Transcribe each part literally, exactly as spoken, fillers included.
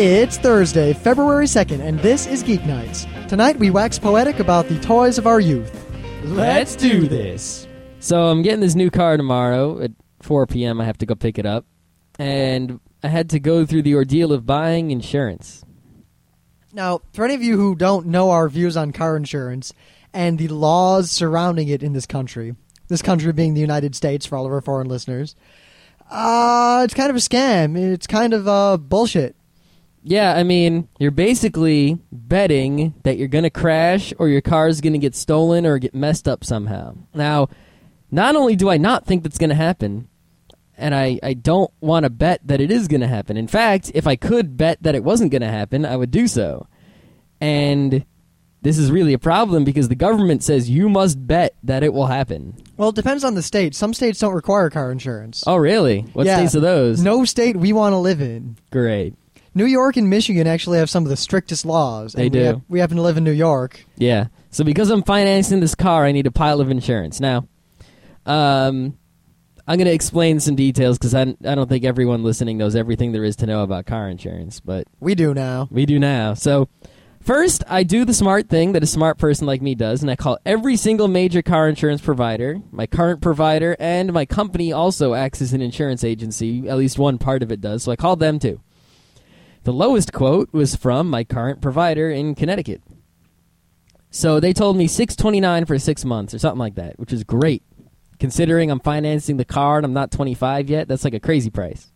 It's Thursday, February second, and this is Geek Nights. Tonight we wax poetic about the toys of our youth. Let's do this. So I'm getting this new car tomorrow at four p.m. I have to go pick it up. And I had to go through the ordeal of buying insurance. Now, for any of you who don't know our views on car insurance and the laws surrounding it in this country, this country being the United States for all of our foreign listeners, uh, it's kind of a scam. It's kind of uh, bullshit. Yeah, I mean, you're basically betting that you're going to crash or your car's going to get stolen or get messed up somehow. Now, not only do I not think that's going to happen, and I, I don't want to bet that it is going to happen. In fact, if I could bet that it wasn't going to happen, I would do so. And this is really a problem because the government says you must bet that it will happen. Well, it depends on the state. Some states don't require car insurance. Oh, really? What yeah. states are those? No state we want to live in. Great. New York and Michigan actually have some of the strictest laws. They and do. We, have, we happen to live in New York. Yeah. So because I'm financing this car, I need a pile of insurance. Now, um, I'm going to explain some details because I, I don't think everyone listening knows everything there is to know about car insurance. But we do now. We do now. So first, I do the smart thing that a smart person like me does, and I call every single major car insurance provider, my current provider, and my company also acts as an insurance agency. At least one part of it does, so I called them too. The lowest quote was from my current provider in Connecticut. So they told me six hundred twenty-nine dollars for six months or something like that, which is great. Considering I'm financing the car and I'm not twenty-five yet, that's like a crazy price.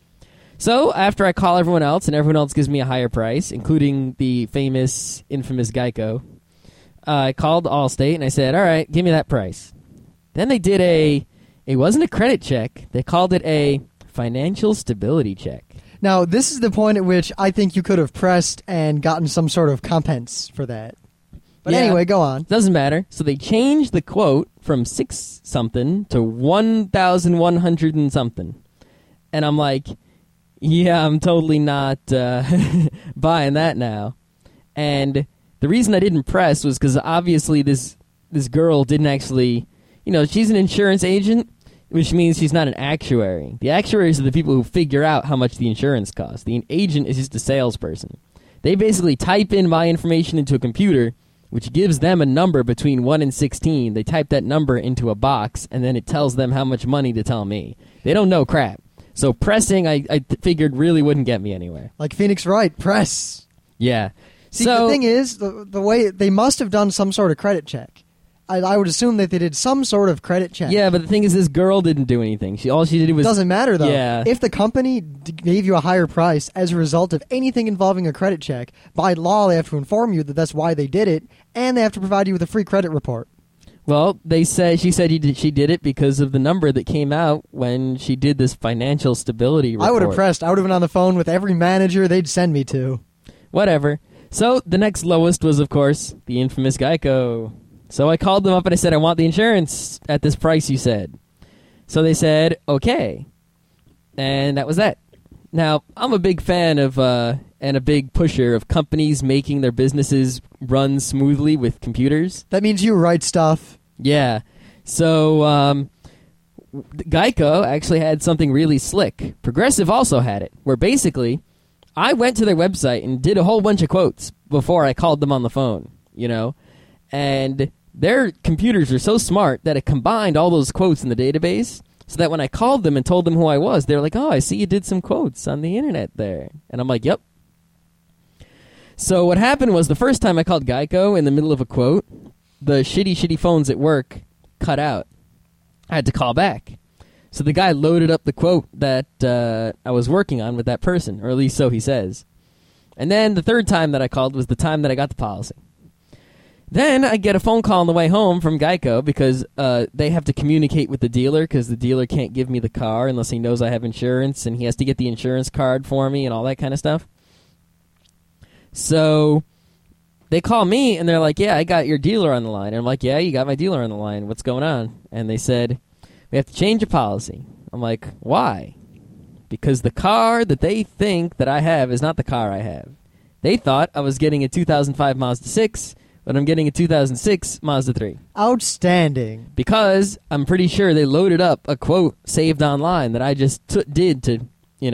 So after I call everyone else and everyone else gives me a higher price, including the famous, infamous Geico, uh, I called Allstate and I said, all right, give me that price. Then they did a, it wasn't a credit check, they called it a financial stability check. Now, this is the point at which I think you could have pressed and gotten some sort of compens for that. But yeah, anyway, go on. Doesn't matter. So they changed the quote from six something to one thousand one hundred and something. And I'm like, yeah, I'm totally not uh, buying that now. And the reason I didn't press was because obviously this this girl didn't actually, you know, she's an insurance agent, which means she's not an actuary. The actuaries are the people who figure out how much the insurance costs. The agent is just a salesperson. They basically type in my information into a computer, which gives them a number between one and sixteen. They type that number into a box, and then it tells them how much money to tell me. They don't know crap. So pressing, I, I figured, really wouldn't get me anywhere. Like Phoenix Wright, press. Yeah. See, so, the thing is, the, the way they must have done some sort of credit check. I, I would assume that they did some sort of credit check. Yeah, but the thing is, this girl didn't do anything. She all she did was... Doesn't matter, though. Yeah. If the company d- gave you a higher price as a result of anything involving a credit check, by law they have to inform you that that's why they did it, and they have to provide you with a free credit report. Well, they say she said he did, she did it because of the number that came out when she did this financial stability report. I would have pressed. I would have been on the phone with every manager they'd send me to. Whatever. So the next lowest was, of course, the infamous Geico. So I called them up and I said, I want the insurance at this price you said. So they said, okay. And that was that. Now, I'm a big fan of, uh, and a big pusher of companies making their businesses run smoothly with computers. That means you write stuff. Yeah. So, um, Geico actually had something really slick. Progressive also had it, where basically I went to their website and did a whole bunch of quotes before I called them on the phone, you know? And their computers are so smart that it combined all those quotes in the database so that when I called them and told them who I was, they were like, oh, I see you did some quotes on the internet there. And I'm like, yep. So what happened was the first time I called Geico in the middle of a quote, the shitty, shitty phones at work cut out. I had to call back. So the guy loaded up the quote that uh, I was working on with that person, or at least so he says. And then the third time that I called was the time that I got the policy. Then I get a phone call on the way home from Geico because uh, they have to communicate with the dealer because the dealer can't give me the car unless he knows I have insurance, and he has to get the insurance card for me and all that kind of stuff. So they call me, and they're like, yeah, I got your dealer on the line. And I'm like, yeah, you got my dealer on the line. What's going on? And they said, we have to change your policy. I'm like, why? Because the car that they think that I have is not the car I have. They thought I was getting a two thousand five Mazda six, but I'm getting a two thousand six Mazda three. Outstanding. Because I'm pretty sure they loaded up a quote saved online that I just t- did to, you know,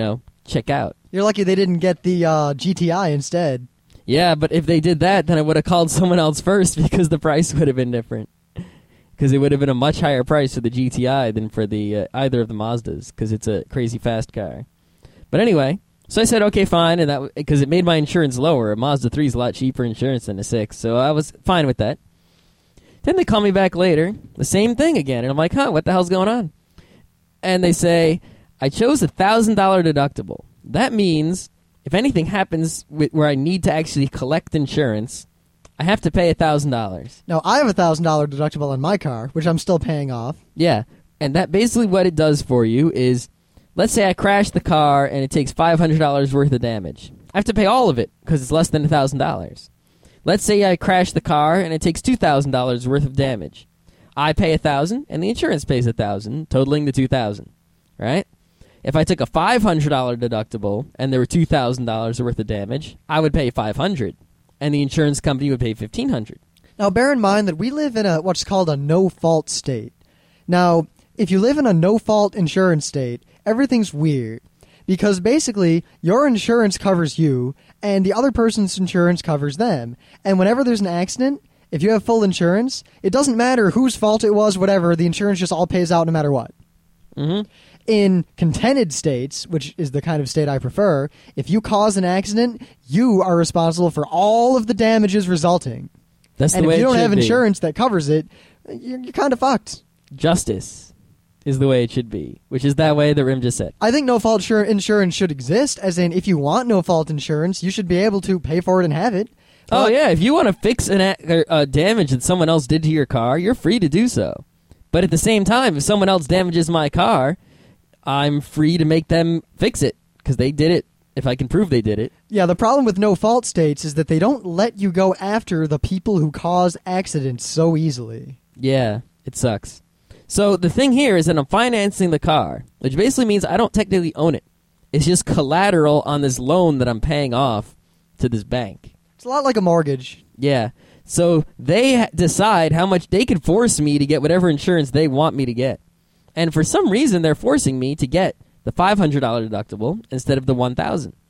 check out. You're lucky they didn't get the uh, G T I instead. Yeah, but if they did that, then I would have called someone else first because the price would have been different. Because it would have been a much higher price for the G T I than for the uh, either of the Mazdas, because it's a crazy fast car. But anyway, so I said, okay, fine, and that because it made my insurance lower. A Mazda three is a lot cheaper insurance than a six, so I was fine with that. Then they call me back later, the same thing again, and I'm like, huh, what the hell's going on? And they say, I chose a one thousand dollars deductible. That means if anything happens with, where I need to actually collect insurance, I have to pay one thousand dollars. Now, I have a one thousand dollars deductible on my car, which I'm still paying off. Yeah, and that basically what it does for you is, let's say I crash the car and it takes five hundred dollars worth of damage. I have to pay all of it because it's less than one thousand dollars. Let's say I crash the car and it takes two thousand dollars worth of damage. I pay one thousand dollars and the insurance pays one thousand dollars, totaling the two thousand dollars, right? If I took a five hundred dollars deductible and there were two thousand dollars worth of damage, I would pay five hundred dollars. And the insurance company would pay fifteen hundred dollars. Now, bear in mind that we live in a what's called a no-fault state. Now, if you live in a no-fault insurance state, everything's weird. Because basically, your insurance covers you, and the other person's insurance covers them. And whenever there's an accident, if you have full insurance, it doesn't matter whose fault it was, whatever, the insurance just all pays out no matter what. Mm-hmm. In contented states, which is the kind of state I prefer, if you cause an accident, you are responsible for all of the damages resulting. That's and the way if you it don't should have be. insurance that covers it, you're, you're kind of fucked. Justice is the way it should be, which is that way that Rim just said. I think no-fault insur- insurance should exist, as in if you want no-fault insurance, you should be able to pay for it and have it. Oh, But- yeah, if you want to fix an a- uh, damage that someone else did to your car, you're free to do so. But at the same time, if someone else damages my car, I'm free to make them fix it, because they did it, if I can prove they did it. Yeah, the problem with no-fault states is that they don't let you go after the people who cause accidents so easily. Yeah, it sucks. So the thing here is that I'm financing the car, which basically means I don't technically own it. It's just collateral on this loan that I'm paying off to this bank. It's a lot like a mortgage. Yeah. So they ha- decide how much they can force me to get whatever insurance they want me to get. And for some reason, they're forcing me to get the five hundred dollars deductible instead of the one thousand dollars.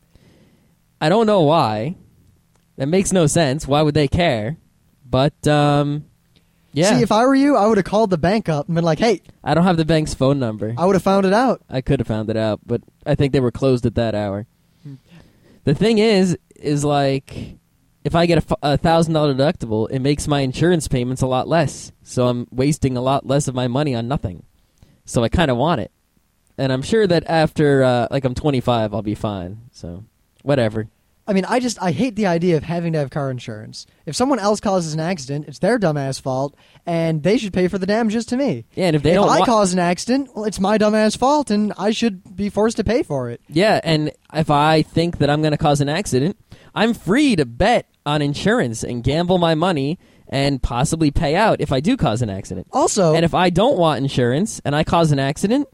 I don't know why. That makes no sense. Why would they care? But, um, yeah. See, if I were you, I would have called the bank up and been like, hey, I don't have the bank's phone number. I would have found it out. I could have found it out, but I think they were closed at that hour. The thing is, is like, if I get a one thousand dollars deductible, it makes my insurance payments a lot less. So I'm wasting a lot less of my money on nothing. So I kind of want it. And I'm sure that after, uh, like, I'm twenty-five, I'll be fine. So, whatever. I mean, I just, I hate the idea of having to have car insurance. If someone else causes an accident, it's their dumbass fault, and they should pay for the damages to me. Yeah, and if they if don't I wa- cause an accident, well, it's my dumbass fault, and I should be forced to pay for it. Yeah, and if I think that I'm going to cause an accident, I'm free to bet on insurance and gamble my money and possibly pay out if I do cause an accident. Also, And if I don't want insurance and I cause an accident,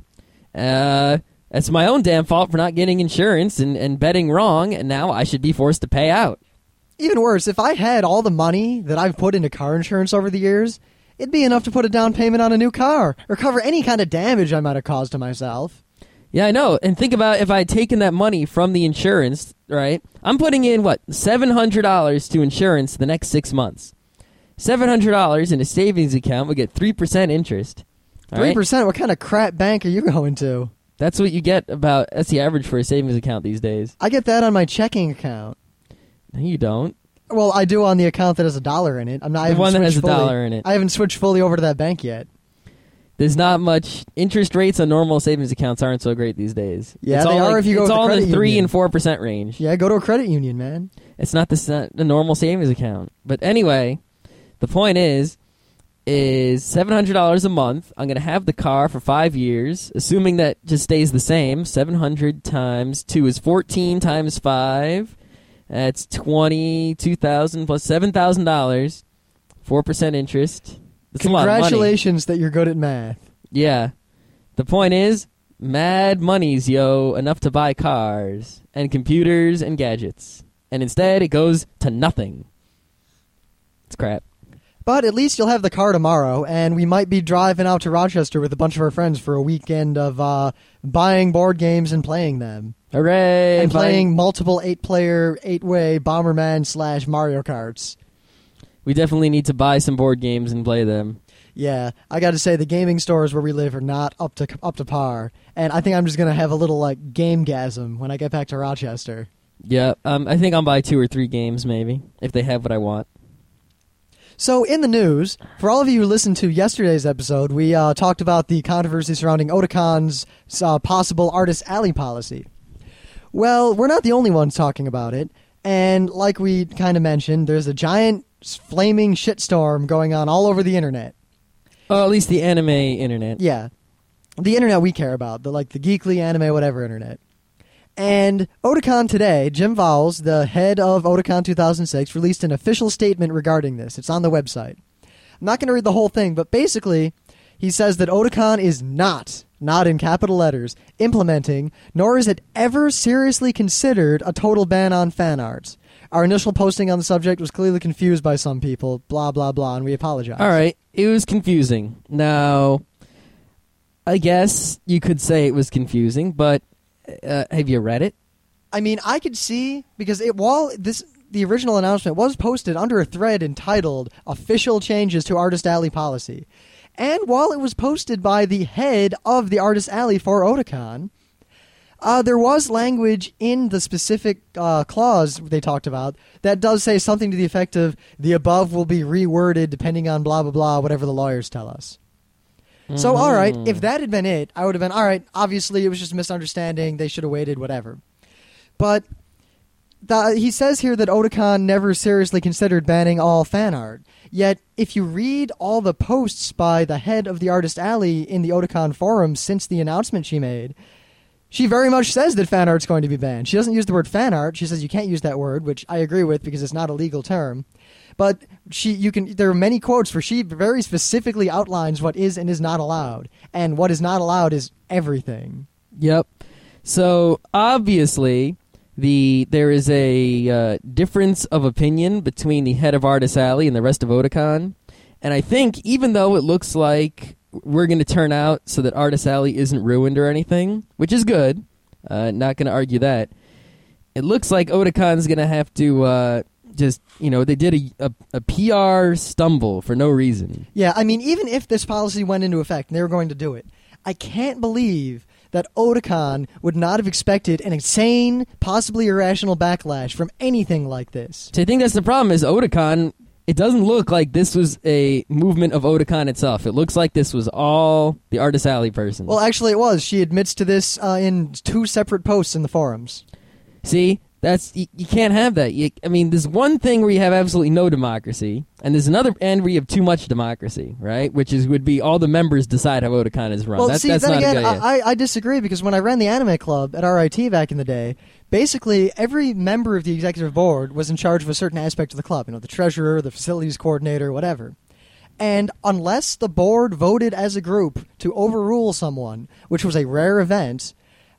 uh, that's my own damn fault for not getting insurance and, and betting wrong, and now I should be forced to pay out. even worse, if I had all the money that I've put into car insurance over the years, it'd be enough to put a down payment on a new car or cover any kind of damage I might have caused to myself. Yeah, I know. And think about if I had taken that money from the insurance, right? I'm putting in, what, seven hundred dollars to insurance the next six months. seven hundred dollars in a savings account would get three percent interest. All right? three percent? What kind of crap bank are you going to? That's what you get about, that's the average for a savings account these days. I get that on my checking account. No, you don't. Well, I do on the account that has a dollar in it. I'm not The I haven't one that has switched a fully- dollar in it. I haven't switched fully over to that bank yet. There's not much. Interest rates on normal savings accounts aren't so great these days. Yeah, it's they all are like, if you go It's with the all in credit the three union. and four percent range. Yeah, go to a credit union, man. It's not the s- the normal savings account. But anyway, the point is, is seven hundred dollars a month. I'm gonna have the car for five years, assuming that just stays the same. Seven hundred times two is fourteen times five. That's twenty two thousand plus seven thousand dollars. Four percent interest. That's a lot of money. Congratulations that you're good at math. Yeah. The point is, mad money's, yo, enough to buy cars and computers and gadgets. And instead, it goes to nothing. It's crap. But at least you'll have the car tomorrow, and we might be driving out to Rochester with a bunch of our friends for a weekend of uh, buying board games and playing them. Hooray! And playing multiple eight-player, eight-way Bomberman slash Mario Karts. We definitely need to buy some board games and play them. Yeah, I got to say the gaming stores where we live are not up to up to par, and I think I'm just gonna have a little like game-gasm when I get back to Rochester. Yeah, um, I think I'll buy two or three games maybe if they have what I want. So in the news, for all of you who listened to yesterday's episode, we uh, talked about the controversy surrounding Otacon's uh, possible Artist Alley policy. Well, we're not the only ones talking about it, and like we kind of mentioned, there's a giant flaming shitstorm going on all over the internet. Oh, at least the anime internet. Yeah. The internet we care about, the like the geekly anime whatever internet. And Otakon today, Jim Vowles, the head of Otakon two thousand six, released an official statement regarding this. It's on the website. I'm not going to read the whole thing, but basically he says that Otakon is not, not in capital letters, implementing, nor is it ever seriously considered a total ban on fan art. Our initial posting on the subject was clearly confused by some people, blah, blah, blah, and we apologize. All right, it was confusing. Now, I guess you could say it was confusing, but uh, have you read it? I mean, I could see, because it while this the original announcement was posted under a thread entitled Official Changes to Artist Alley Policy, and while it was posted by the head of the Artist Alley for Otakon, Uh, there was language in the specific uh, clause they talked about that does say something to the effect of the above will be reworded depending on blah, blah, blah, whatever the lawyers tell us. Mm-hmm. So, all right, if that had been it, I would have been, all right, obviously it was just a misunderstanding. They should have waited, whatever. But the, he says here that Otakon never seriously considered banning all fan art. Yet, if you read all the posts by the head of the Artist Alley in the Otakon forum since the announcement she made, she very much says that fan art's going to be banned. She doesn't use the word fan art. She says you can't use that word, which I agree with because it's not a legal term. But she, you can. There are many quotes where she very specifically outlines what is and is not allowed. And what is not allowed is everything. Yep. So, obviously, the there is a uh, difference of opinion between the head of Artist Alley and the rest of Otakon. And I think even though it looks like we're going to turn out so that Artist Alley isn't ruined or anything, which is good. Uh, not going to argue that. It looks like Otakon's going to have to uh, just, you know, they did a, a, a P R stumble for no reason. Yeah, I mean, even if this policy went into effect and they were going to do it, I can't believe that Otakon would not have expected an insane, possibly irrational backlash from anything like this. So I think that's the problem is Otakon, it doesn't look like this was a movement of Otakon itself. It looks like this was all the Artist Alley person. Well, actually it was. She admits to this uh, in two separate posts in the forums. See? That's you, you can't have that. You, I mean, there's one thing where you have absolutely no democracy, and there's another end where you have too much democracy, right? Which is would be all the members decide how Otakon is run. Well, that's, see, that's then not again, a good idea. I, I disagree because when I ran the anime club at R I T back in the day, basically every member of the executive board was in charge of a certain aspect of the club. You know, the treasurer, the facilities coordinator, whatever. And unless the board voted as a group to overrule someone, which was a rare event,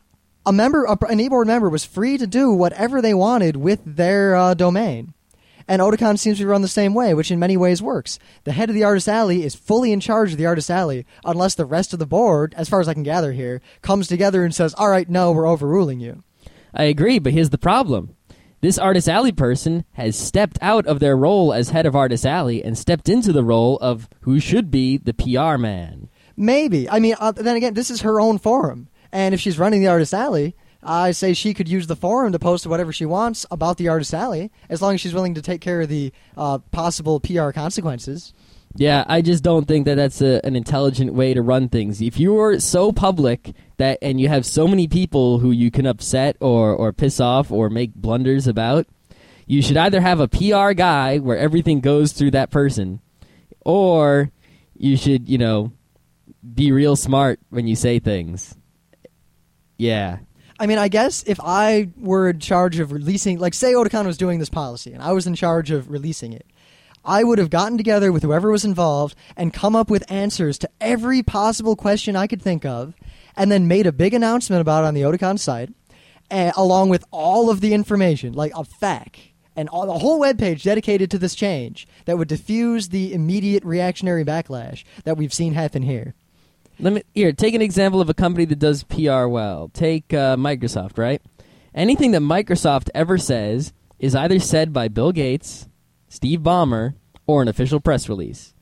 a member, an e-board member was free to do whatever they wanted with their uh, domain. And Otakon seems to run the same way, which in many ways works. The head of the Artist Alley is fully in charge of the Artist Alley, unless the rest of the board, as far as I can gather here, comes together and says, all right, no, we're overruling you. I agree, but here's the problem. This Artist Alley person has stepped out of their role as head of Artist Alley and stepped into the role of who should be the P R man. Maybe. I mean, uh, then again, this is her own forum. And if she's running the Artist Alley, I say she could use the forum to post whatever she wants about the Artist Alley, as long as she's willing to take care of the uh, possible P R consequences. Yeah, I just don't think that that's a, an intelligent way to run things. If you're so public that and you have so many people who you can upset or, or piss off or make blunders about, you should either have a P R guy where everything goes through that person, or you should, you know, be real smart when you say things. Yeah. I mean, I guess if I were in charge of releasing, like say Otakon was doing this policy and I was in charge of releasing it, I would have gotten together with whoever was involved and come up with answers to every possible question I could think of, and then made a big announcement about it on the Otakon site, uh, along with all of the information, like a fact. and all, the whole webpage dedicated to this change that would diffuse the immediate reactionary backlash that we've seen happen here. Let me here take an example of a company that does P R well. Take uh, Microsoft, right? Anything that Microsoft ever says is either said by Bill Gates, Steve Ballmer, or an official press release.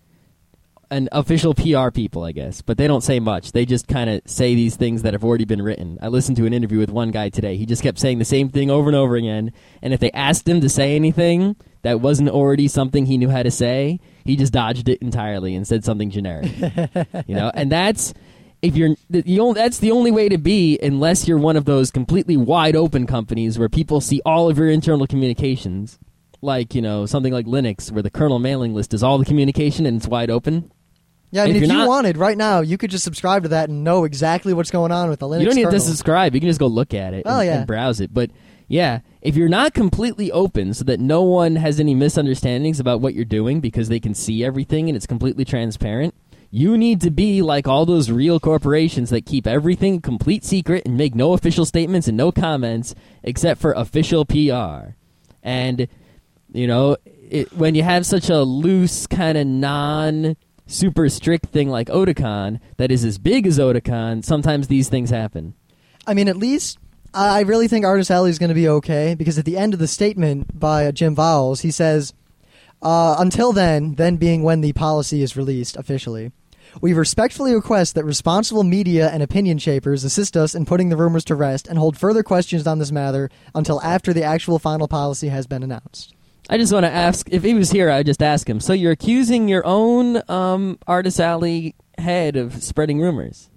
An official P R people, I guess, but they don't say much. They just kind of say these things that have already been written. I listened to an interview with one guy today. He just kept saying the same thing over and over again, and if they asked him to say anything that wasn't already something he knew how to say, he just dodged it entirely and said something generic. You know, and that's if you're the only, that's the only way to be, unless you're one of those completely wide open companies where people see all of your internal communications, like, you know, something like Linux, where the kernel mailing list is all the communication and it's wide open. Yeah, I mean, if, if you not, wanted right now, you could just subscribe to that and know exactly what's going on with the Linux You don't need kernel. to subscribe. You can just go look at it Oh, and, yeah. and browse it. But, yeah, if you're not completely open so that no one has any misunderstandings about what you're doing because they can see everything and it's completely transparent, you need to be like all those real corporations that keep everything complete secret and make no official statements and no comments except for official P R. And, you know, it, when you have such a loose kind of non- super strict thing like Otakon that is as big as Otakon, sometimes these things happen. I mean, at least I really think Artis Alley is going to be okay, because at the end of the statement by uh, Jim Vowles, he says, uh, until then, then being when the policy is released officially, we respectfully request that responsible media and opinion shapers assist us in putting the rumors to rest and hold further questions on this matter until after the actual final policy has been announced. I just want to ask, if he was here, I'd just ask him, so you're accusing your own um, Artis Alley head of spreading rumors?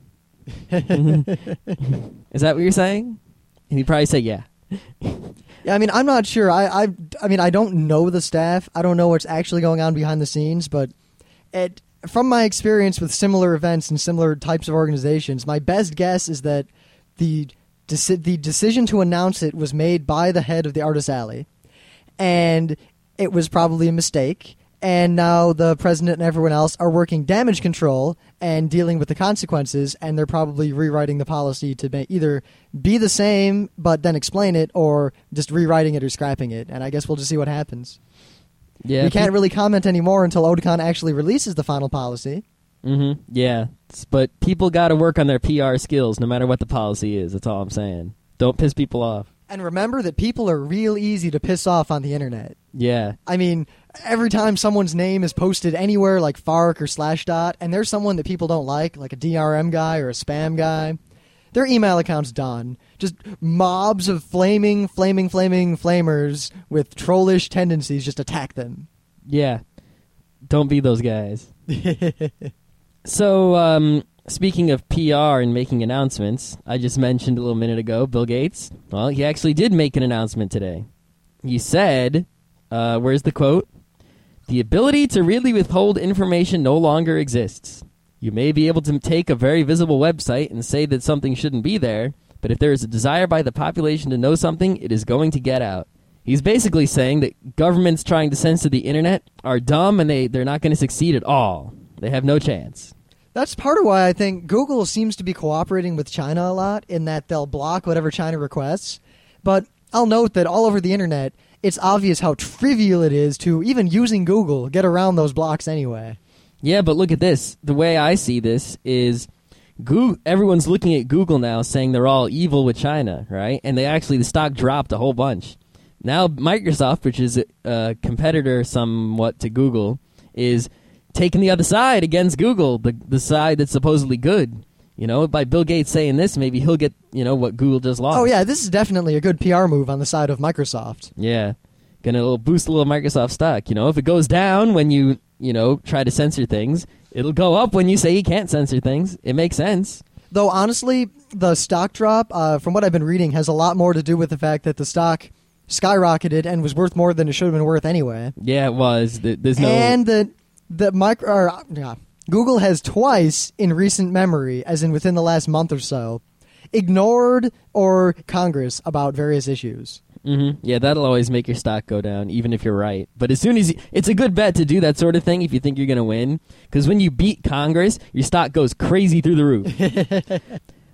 Is that what you're saying? And he'd probably say, yeah. Yeah, I mean, I'm not sure. I, I, I mean, I don't know the staff. I don't know what's actually going on behind the scenes, but it, from my experience with similar events and similar types of organizations, my best guess is that the deci- the decision to announce it was made by the head of the Artis Alley. And it was probably a mistake, and now the president and everyone else are working damage control and dealing with the consequences, and they're probably rewriting the policy to ma- either be the same but then explain it, or just rewriting it or scrapping it, and I guess we'll just see what happens. Yeah, we can't really comment anymore until Otakon actually releases the final policy. Mm-hmm. Yeah, but people got to work on their P R skills no matter what the policy is. That's all I'm saying. Don't piss people off. And remember that people are real easy to piss off on the internet. Yeah. I mean, every time someone's name is posted anywhere like Fark or Slashdot, and there's someone that people don't like, like a D R M guy or a spam guy, their email account's done. Just mobs of flaming, flaming, flaming flamers with trollish tendencies just attack them. Yeah. Don't be those guys. So, um... speaking of P R and making announcements, I just mentioned a little minute ago, Bill Gates. Well, he actually did make an announcement today. He said, uh, where's the quote? The ability to really withhold information no longer exists. You may be able to take a very visible website and say that something shouldn't be there, but if there is a desire by the population to know something, it is going to get out. He's basically saying that governments trying to censor the internet are dumb and they, they're not going to succeed at all. They have no chance. That's part of why I think Google seems to be cooperating with China a lot, in that they'll block whatever China requests. But I'll note that all over the internet, it's obvious how trivial it is to, even using Google, get around those blocks anyway. Yeah, but look at this. The way I see this is Google, everyone's looking at Google now saying they're all evil with China, right? And they actually, the stock dropped a whole bunch. Now Microsoft, which is a competitor somewhat to Google, is taking the other side against Google, the the side that's supposedly good. You know, by Bill Gates saying this, maybe he'll get, you know, what Google just lost. Oh, yeah, this is definitely a good P R move on the side of Microsoft. Yeah. Gonna little boost a little Microsoft stock. You know, if it goes down when you, you know, try to censor things, it'll go up when you say you can't censor things. It makes sense. Though, honestly, the stock drop, uh, from what I've been reading, has a lot more to do with the fact that the stock skyrocketed and was worth more than it should have been worth anyway. Yeah, it was. There's no... And that the micro, or, yeah, Google has twice in recent memory, as in within the last month or so, ignored or Congress about various issues. Mm-hmm. Yeah, that'll always make your stock go down, even if you're right. But as soon as you, it's a good bet to do that sort of thing if you think you're going to win, because when you beat Congress, your stock goes crazy through the roof.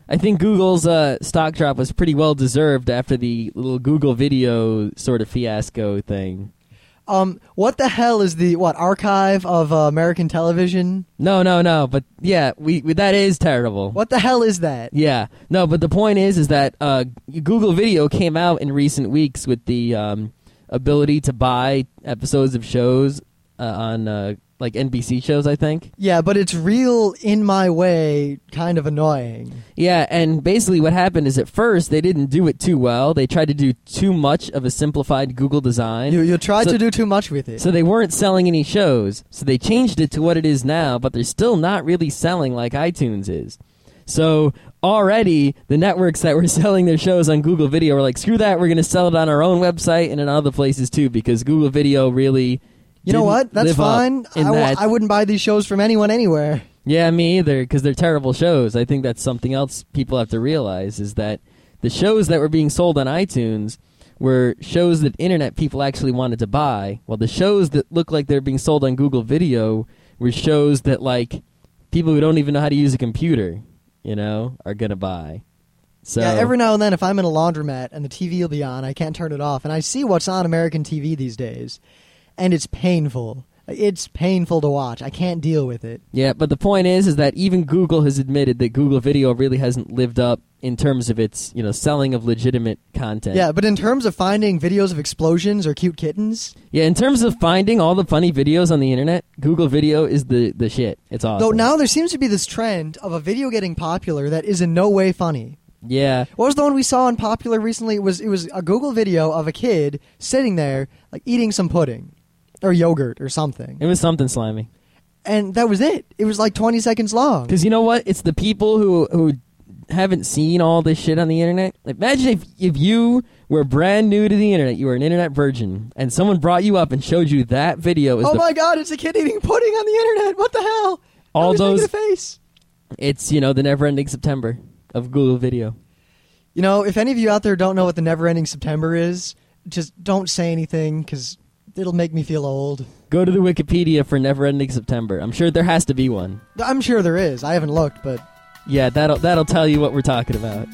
I think Google's uh, stock drop was pretty well deserved after the little Google video sort of fiasco thing. Um, what the hell is the what archive of uh, American television? No, no, no. But yeah, we, we that is terrible. What the hell is that? Yeah, no. But the point is, is that uh, Google Video came out in recent weeks with the um, ability to buy episodes of shows uh, on uh, like N B C shows, I think. Yeah, but it's real in my way, kind of annoying. Yeah, and basically what happened is at first they didn't do it too well. They tried to do too much of a simplified Google design. You you tried so, to do too much with it. So they weren't selling any shows. So they changed it to what it is now, but they're still not really selling like iTunes is. So already the networks that were selling their shows on Google Video were like, screw that, we're going to sell it on our own website and in other places too, because Google Video really... You know what? That's fine. I, w- that. I wouldn't buy these shows from anyone anywhere. Yeah, me either, because they're terrible shows. I think that's something else people have to realize, is that the shows that were being sold on iTunes were shows that internet people actually wanted to buy, while the shows that look like they're being sold on Google Video were shows that, like, people who don't even know how to use a computer, you know, are going to buy. So, yeah, every now and then if I'm in a laundromat and the T V will be on, I can't turn it off, and I see what's on American T V these days. And it's painful. It's painful to watch. I can't deal with it. Yeah, but the point is, is that even Google has admitted that Google Video really hasn't lived up in terms of its, you know, selling of legitimate content. Yeah, but in terms of finding videos of explosions or cute kittens... Yeah, in terms of finding all the funny videos on the internet, Google Video is the, the shit. It's awesome. Though now there seems to be this trend of a video getting popular that is in no way funny. Yeah. What was the one we saw on Popular recently? It was, it was a Google video of a kid sitting there, like, eating some pudding. Or yogurt or something. It was something slimy. And that was it. It was like twenty seconds long. Because you know what? It's the people who who haven't seen all this shit on the internet. Like, imagine if, if you were brand new to the internet, you were an internet virgin, and someone brought you up and showed you that video. As oh the, my god, it's a kid eating pudding on the internet. What the hell? All those... The face. It's, you know, the never-ending September of Google Video. You know, if any of you out there don't know what the never-ending September is, just don't say anything, because... it'll make me feel old. Go to the Wikipedia for Never-Ending September. I'm sure there has to be one. I'm sure there is. I haven't looked, but... yeah, that'll that'll tell you what we're talking about.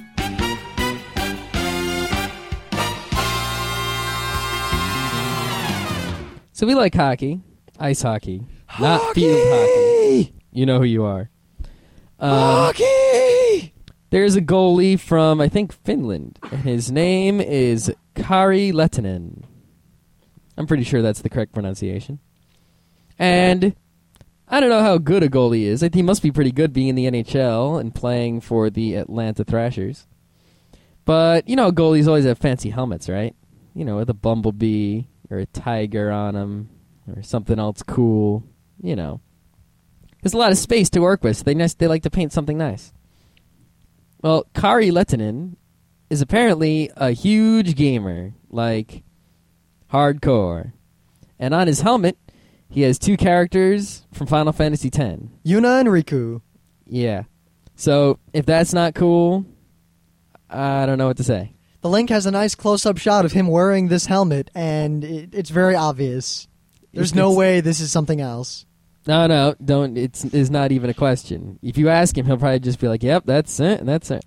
So we like hockey. Ice hockey. Hockey! Not field hockey. You know who you are. Um, hockey! There's a goalie from, I think, Finland. And his name is Kari Lehtinen. I'm pretty sure that's the correct pronunciation. And I don't know how good a goalie is. I think he must be pretty good being in the N H L and playing for the Atlanta Thrashers. But, you know, goalies always have fancy helmets, right? You know, with a bumblebee or a tiger on them or something else cool. You know. There's a lot of space to work with, so they, they like to paint something nice. Well, Kari Lehtinen is apparently a huge gamer, like... hardcore. And on his helmet, he has two characters from Final Fantasy X. Yuna and Riku. Yeah. So, if that's not cool, I don't know what to say. The link has a nice close-up shot of him wearing this helmet, and it, it's very obvious. There's It's- no it's- way this is something else. No, no, don't. It's, it's not even a question. If you ask him, he'll probably just be like, yep, that's it, that's it.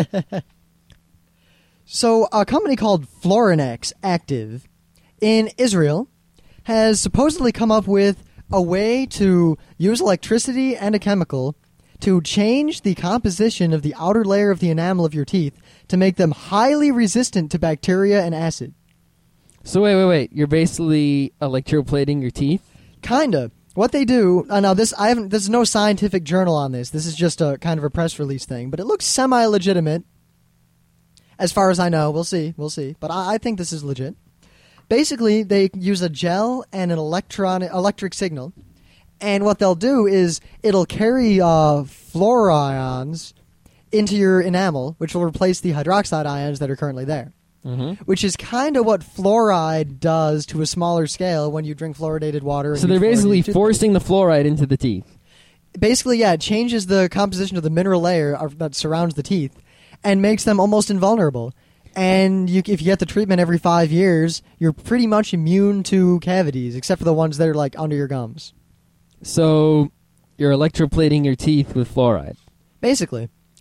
So, a company called Florinex Active in Israel has supposedly come up with a way to use electricity and a chemical to change the composition of the outer layer of the enamel of your teeth to make them highly resistant to bacteria and acid. So wait, wait, wait. You're basically electroplating your teeth? Kinda. What they do, uh, now this I haven't. There's no scientific journal on this. This is just a kind of a press release thing, but it looks semi-legitimate. As far as I know, we'll see, we'll see. But I, I think this is legit. Basically, they use a gel and an electron electric signal, and what they'll do is it'll carry uh, fluorions into your enamel, which will replace the hydroxide ions that are currently there. Mm-hmm. Which is kind of what fluoride does to a smaller scale when you drink fluoridated water. and So they're use basically fluoridated toothpaste. forcing the fluoride into the teeth. Basically, yeah, it changes the composition of the mineral layer of, that surrounds the teeth and makes them almost invulnerable. And you, if you get the treatment every five years, you're pretty much immune to cavities, except for the ones that are like under your gums. So you're electroplating your teeth with fluoride. Basically.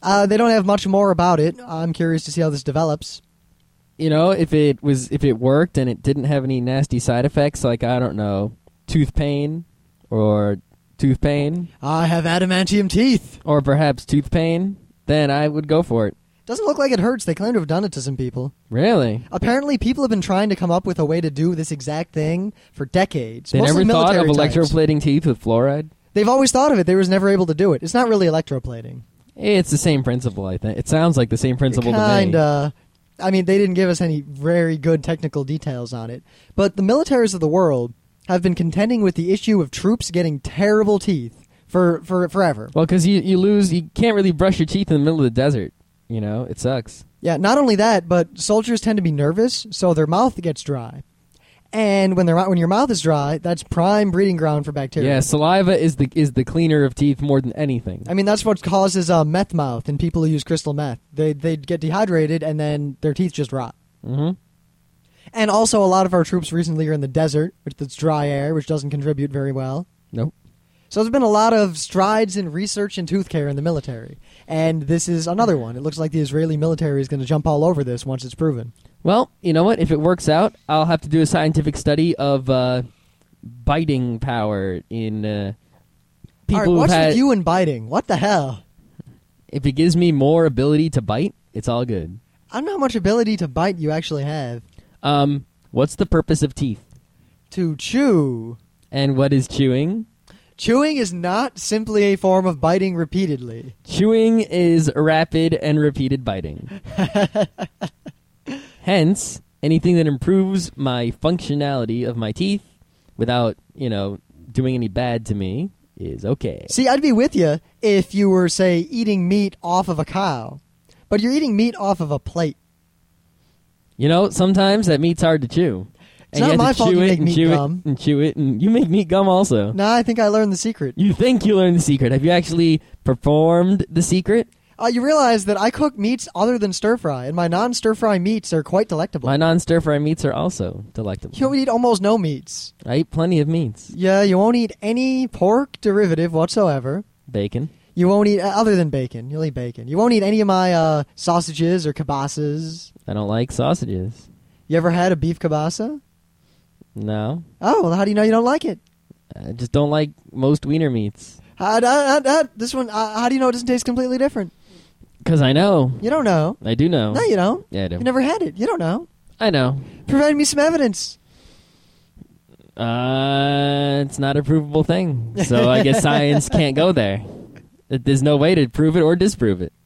Uh, they don't have much more about it. I'm curious to see how this develops. You know, if it was if it worked and it didn't have any nasty side effects, like I don't know, tooth pain or tooth pain, I have adamantium teeth. or perhaps tooth pain, then I would go for it. Doesn't look like it hurts. They claim to have done it to some people. Really? Apparently, people have been trying to come up with a way to do this exact thing for decades. They Mostly never thought of military types. electroplating teeth with fluoride? They've always thought of it. They was never able to do it. It's not really electroplating. It's the same principle, I think. It sounds like the same principle to me. Kinda. I mean, they didn't give us any very good technical details on it. But the militaries of the world have been contending with the issue of troops getting terrible teeth for, for forever. Well, because you, you lose, you can't really brush your teeth in the middle of the desert. You know, it sucks. Yeah, not only that, but soldiers tend to be nervous, so their mouth gets dry. And when their when your mouth is dry, that's prime breeding ground for bacteria. Yeah, saliva is the is the cleaner of teeth more than anything. I mean, that's what causes uh, meth mouth in people who use crystal meth. They they get dehydrated and then their teeth just rot. Mm-hmm. And also, a lot of our troops recently are in the desert, which it's dry air, which doesn't contribute very well. Nope. So there's been a lot of strides in research and tooth care in the military. And this is another one. It looks like the Israeli military is going to jump all over this once it's proven. Well, you know what? If it works out, I'll have to do a scientific study of uh, biting power in uh, people All right, who've what's had... with you and biting? What the hell? If it gives me more ability to bite, it's all good. I don't know how much ability to bite you actually have. Um, what's the purpose of teeth? To chew. And what is chewing? Chewing is not simply a form of biting repeatedly. Chewing is rapid and repeated biting. Hence, anything that improves my functionality of my teeth without, you know, doing any bad to me is okay. See, I'd be with you if you were, say, eating meat off of a cow. But you're eating meat off of a plate. You know, sometimes that meat's hard to chew. It's and not you my have to fault chew you it make and meat chew gum. it and chew it, and you make meat gum also. No, I think I learned the secret. You think you learned the secret. Have you actually performed the secret? Uh, you realize that I cook meats other than stir-fry, and my non-stir-fry meats are quite delectable. My non-stir-fry meats are also delectable. You don't eat almost no meats. I eat plenty of meats. Yeah, you won't eat any pork derivative whatsoever. Bacon. You won't eat, uh, other than bacon, you'll eat bacon. You won't eat any of my uh, sausages or kibasas. I don't like sausages. You ever had a beef kibasa? No. Oh, well, how do you know you don't like it? I just don't like most wiener meats. Uh, uh, uh, uh, this one, uh, how do you know it doesn't taste completely different? Because I know. You don't know. I do know. No, you don't. Yeah, I do. You never had it. You don't know. I know. Provide me some evidence. Uh, it's not a provable thing. So I guess science can't go there. There's no way to prove it or disprove it.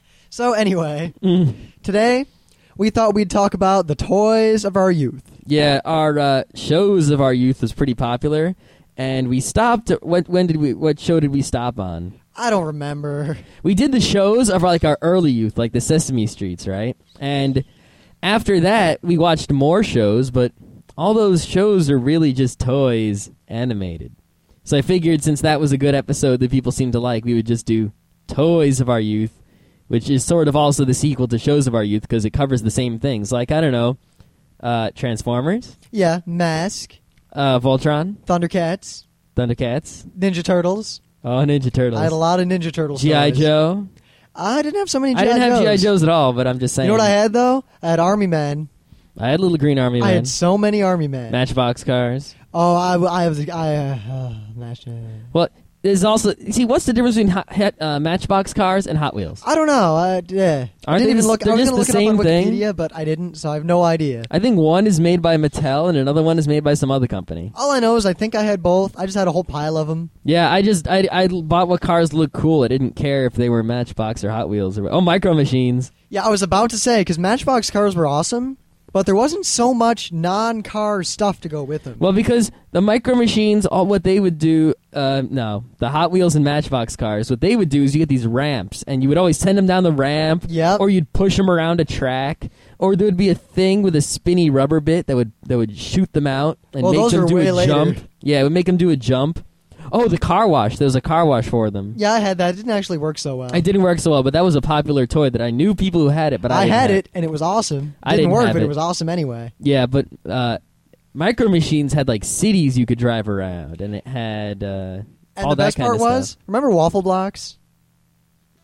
So anyway, Mm. today we thought we'd talk about the toys of our youth. Yeah, our uh, shows of our youth was pretty popular, and we stopped. What? When did we? What show did we stop on? I don't remember. We did the shows of like our early youth, like the Sesame Streets, right? And after that, we watched more shows, but all those shows are really just toys animated. So I figured since that was a good episode that people seemed to like, we would just do Toys of Our Youth, which is sort of also the sequel to Shows of Our Youth because it covers the same things. Like, I don't know, uh, Transformers, Yeah, Mask, uh, Voltron, Thundercats, Thundercats, Ninja Turtles. oh, Ninja Turtles, I had a lot of Ninja Turtles. G I toys. Joe. I didn't have so many G I I didn't have Joes. G I Joes at all, but I'm just saying. You know what I had, though? I had Army Men. I had Little Green Army I Men, had so many Army Men. Matchbox cars. Oh, I, I was... I, uh, uh, Match- Well, there's also... See, what's the difference between hot, hot, uh, Matchbox cars and Hot Wheels? I don't know. I, yeah. I Aren't didn't they even just- look. I they're was just going to the look it up on same thing? Wikipedia, but I didn't, so I have no idea. I think one is made by Mattel and another one is made by some other company. All I know is I think I had both. I just had a whole pile of them. Yeah, I just I, I bought what cars looked cool. I didn't care if they were Matchbox or Hot Wheels or oh Micro Machines. Yeah, I was about to say, because Matchbox cars were awesome, but there wasn't so much non-car stuff to go with them. Well, because the Micro Machines, all what they would do, uh, no, the Hot Wheels and Matchbox cars, what they would do is you get these ramps, and you would always send them down the ramp, Yep. or you'd push them around a track, or there would be a thing with a spinny rubber bit that would that would shoot them out and Well, make those them were do way a later. jump. Yeah, it would make them do a jump. Oh, the car wash. There was a car wash for them. Yeah, I had that. It didn't actually work so well. It didn't work so well, but that was a popular toy that I knew people who had it, but I, I didn't had have it, and it was awesome. I didn't didn't work, have but it. it. was awesome anyway. Yeah, but uh, Micro Machines had like cities you could drive around, and it had uh, And all the that best kind part of was, stuff. remember waffle blocks?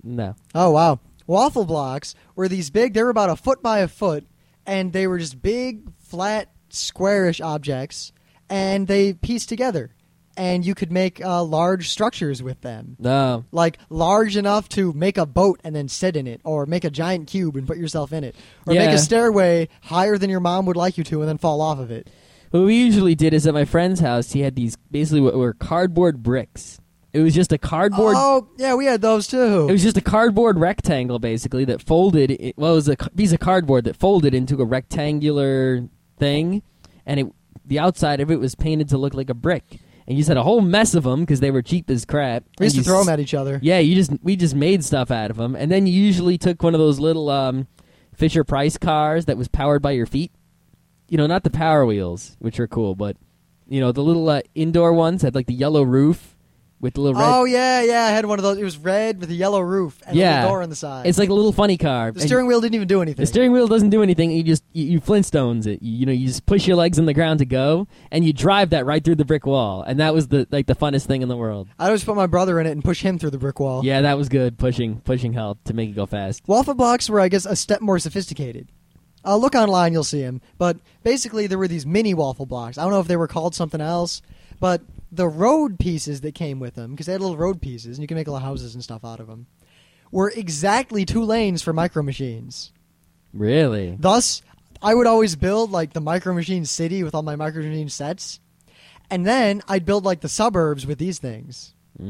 No. Oh, wow. Waffle blocks were these big, they were about a foot by a foot, and they were just big, flat, squarish objects, and they pieced together. And you could make uh, large structures with them. No. Like large enough to make a boat and then sit in it, or make a giant cube and put yourself in it, or Yeah. make a stairway higher than your mom would like you to and then fall off of it. What we usually did is at my friend's house, he had these basically what were cardboard bricks. It was just a cardboard. Oh, yeah, we had those too. It was just a cardboard rectangle, basically, that folded. It, well, it was a c- piece of cardboard that folded into a rectangular thing, and it, the outside of it was painted to look like a brick. And you just had a whole mess of them because they were cheap as crap. We used And to you throw s- them at each other. Yeah, you just we just made stuff out of them, and then you usually took one of those little um, Fisher Price cars that was powered by your feet. You know, not the Power Wheels, which are cool, but you know the little uh, indoor ones had like the yellow roof with the little red. Oh, yeah, yeah, I had one of those. It was red with a yellow roof and a Yeah. little door on the side. It's like a little funny car. the And steering wheel didn't even do anything. the steering wheel doesn't do anything. You just you, you Flintstones it. You, you know, you just push your legs on the ground to go, and you drive that right through the brick wall, and that was the like the funnest thing in the world. I always put my brother in it and push him through the brick wall. Yeah, that was good. Pushing pushing helped to make it go fast. Waffle blocks were, I guess, a step more sophisticated. Uh, look online, you'll see them. But basically, there were these mini waffle blocks. I don't know if they were called something else, but the road pieces that came with them, because they had little road pieces, and you can make little houses and stuff out of them, were exactly two lanes for micro machines. Really? Thus, I would always build like the micro machine city with all my micro machine sets, and then I'd build like the suburbs with these things.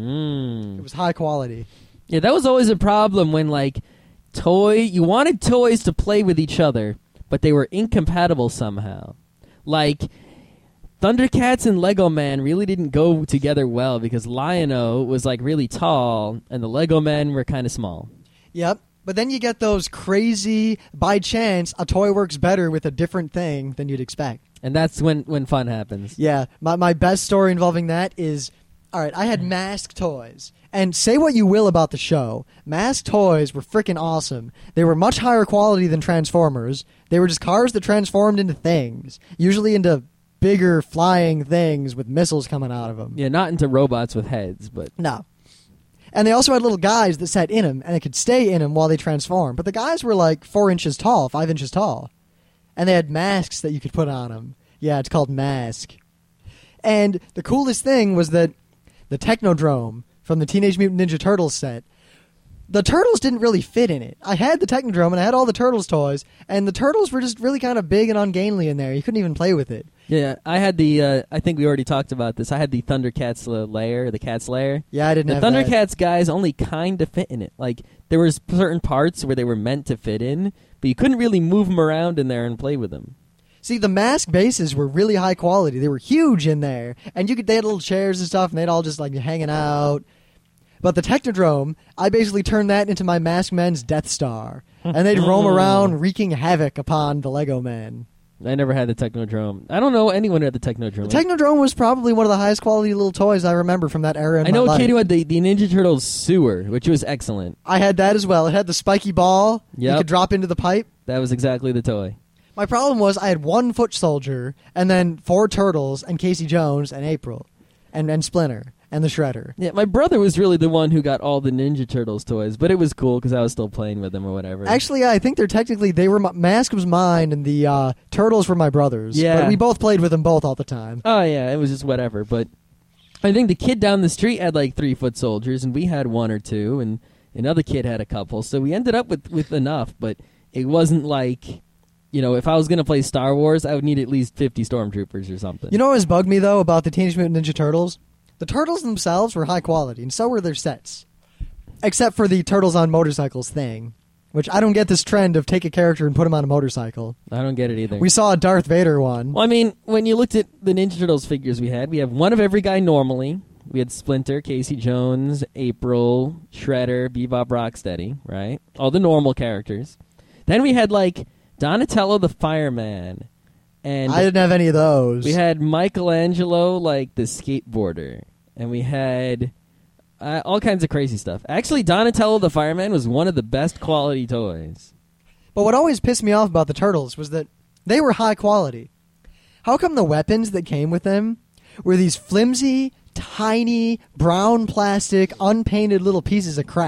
Mm. It was high quality. Yeah, that was always a problem when like toy you wanted toys to play with each other, but they were incompatible somehow. Like Thundercats and Lego Man really didn't go together well because Lion-O was like really tall and the Lego Men were kind of small. Yep. But then you get those crazy, by chance, a toy works better with a different thing than you'd expect. And that's when, when fun happens. Yeah, my, my best story involving that is, all right, I had Mask toys. And say what you will about the show, Mask toys were freaking awesome. They were much higher quality than Transformers. They were just cars that transformed into things, usually into bigger flying things with missiles coming out of them. Yeah, not into robots with heads, but No. And they also had little guys that sat in them, and they could stay in them while they transformed. But the guys were like four inches tall, five inches tall. And they had masks that you could put on them. Yeah, it's called Mask. And the coolest thing was that the Technodrome from the Teenage Mutant Ninja Turtles set, the Turtles didn't really fit in it. I had the Technodrome, and I had all the Turtles toys, and the Turtles were just really kind of big and ungainly in there. You couldn't even play with it. yeah, I had the, uh, I think we already talked about this, I had the Thundercats uh, lair, the Cats lair. Yeah, I didn't The have that. Thundercats guys only kind of fit in it. Like, there was certain parts where they were meant to fit in, but you couldn't really move them around in there and play with them. See, the Mask bases were really high quality. They were huge in there, and you could they had little chairs and stuff, and they'd all just like hanging out. But the Technodrome, I basically turned that into my Masked Men's Death Star, and they'd roam around wreaking havoc upon the Lego Men. I never had the Technodrome. I don't know anyone who had the Technodrome. The Technodrome was probably one of the highest quality little toys I remember from that era in I know my a life. kid who had the, the Ninja Turtles sewer, which was excellent. I had that as well. It had the spiky ball you Yep. could drop into the pipe. That was exactly the toy. My problem was I had one foot soldier, and then four turtles, and Casey Jones, and April, and, and Splinter, and the Shredder. Yeah, my brother was really the one who got all the Ninja Turtles toys, but it was cool because I was still playing with them or whatever. Actually, I think they're technically they were my, Mask was mine, and the uh, turtles were my brothers. Yeah. but we both played with them both all the time. Oh, yeah, it was just whatever. But I think the kid down the street had like three foot soldiers, and we had one or two, and another kid had a couple. So we ended up with, with enough, but it wasn't like, you know, if I was going to play Star Wars, I would need at least fifty stormtroopers or something. You know what has bugged me though about the Teenage Mutant Ninja Turtles? The turtles themselves were high quality, and so were their sets, except for the Turtles on Motorcycles thing, which I don't get this trend of take a character and put him on a motorcycle. I don't get it either. We saw a Darth Vader one. Well, I mean, when you looked at the Ninja Turtles figures we had, we have one of every guy normally. We had Splinter, Casey Jones, April, Shredder, Bebop, Rocksteady, right? All the normal characters. Then we had, like, Donatello the Fireman. And I didn't have any of those. we had Michelangelo, like, the skateboarder. And we had uh, all kinds of crazy stuff. Actually, Donatello the Fireman was one of the best quality toys. But what always pissed me off about the Turtles was that they were high quality. How come the weapons that came with them were these flimsy, tiny, brown plastic, unpainted little pieces of crap?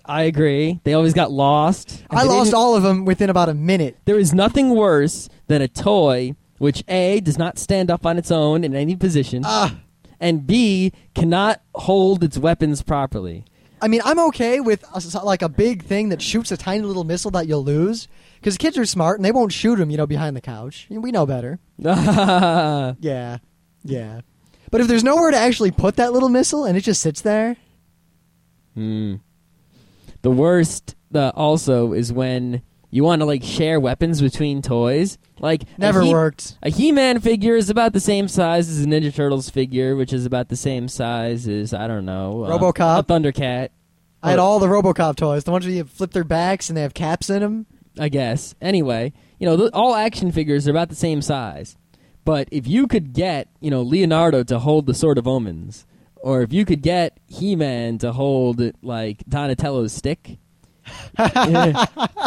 I agree. They always got lost. I lost all of them within about a minute. There is nothing worse than a toy which A, does not stand up on its own in any position, Ah. and B, cannot hold its weapons properly. I mean, I'm okay with a, like a big thing that shoots a tiny little missile that you'll lose, because kids are smart and they won't shoot them, you know, behind the couch. We know better. Yeah, yeah. But if there's nowhere to actually put that little missile and it just sits there, Hmm. The worst uh, also is when you want to like share weapons between toys. Like never a He- worked. A He-Man figure is about the same size as a Ninja Turtles figure, which is about the same size as, I don't know, uh, RoboCop. a Thundercat. I had all the RoboCop toys, the ones where you flip their backs and they have caps in them. I guess. Anyway, you know, th- all action figures are about the same size. But if you could get, you know, Leonardo to hold the Sword of Omens, or if you could get He-Man to hold, like, Donatello's stick. Yeah.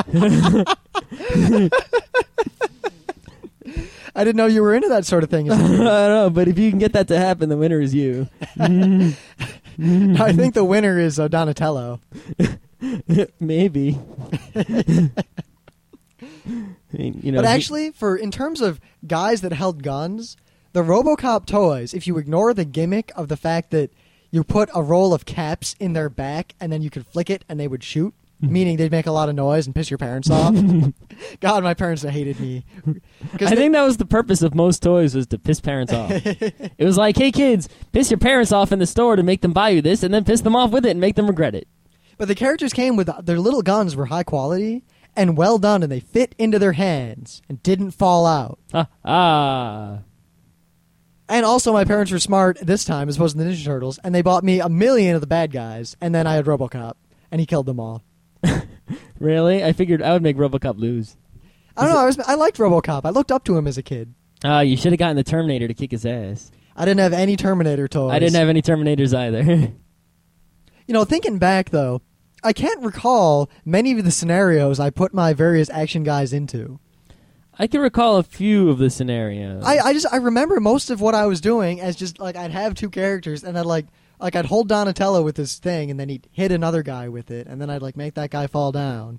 I didn't know you were into that sort of thing. I don't know, but if you can get that to happen, the winner is you. I think the winner is uh, Donatello. Maybe. I mean, you know, But he- actually, for in terms of guys that held guns, the RoboCop toys, if you ignore the gimmick of the fact that you put a roll of caps in their back and then you could flick it and they would shoot, meaning they'd make a lot of noise and piss your parents off. God, my parents hated me. I they, think that was the purpose of most toys, was to piss parents off. It was like, hey kids, piss your parents off in the store to make them buy you this, and then piss them off with it and make them regret it. But the characters came with their little guns were high quality and well done, and they fit into their hands and didn't fall out. Ah, ah. And also, my parents were smart this time as opposed to the Ninja Turtles, and they bought me a million of the bad guys, and then I had RoboCop, and he killed them all. Really? I figured I would make RoboCop lose. I don't know. I, was, I liked RoboCop. I looked up to him as a kid. Ah, you should have gotten the Terminator to kick his ass. I didn't have any Terminator toys. I didn't have any Terminators either. You know, thinking back though, I can't recall many of the scenarios I put my various action guys into. I can recall a few of the scenarios. I, I just I remember most of what I was doing as just like I'd have two characters and I'd like like I'd hold Donatello with this thing and then he'd hit another guy with it and then I'd like make that guy fall down.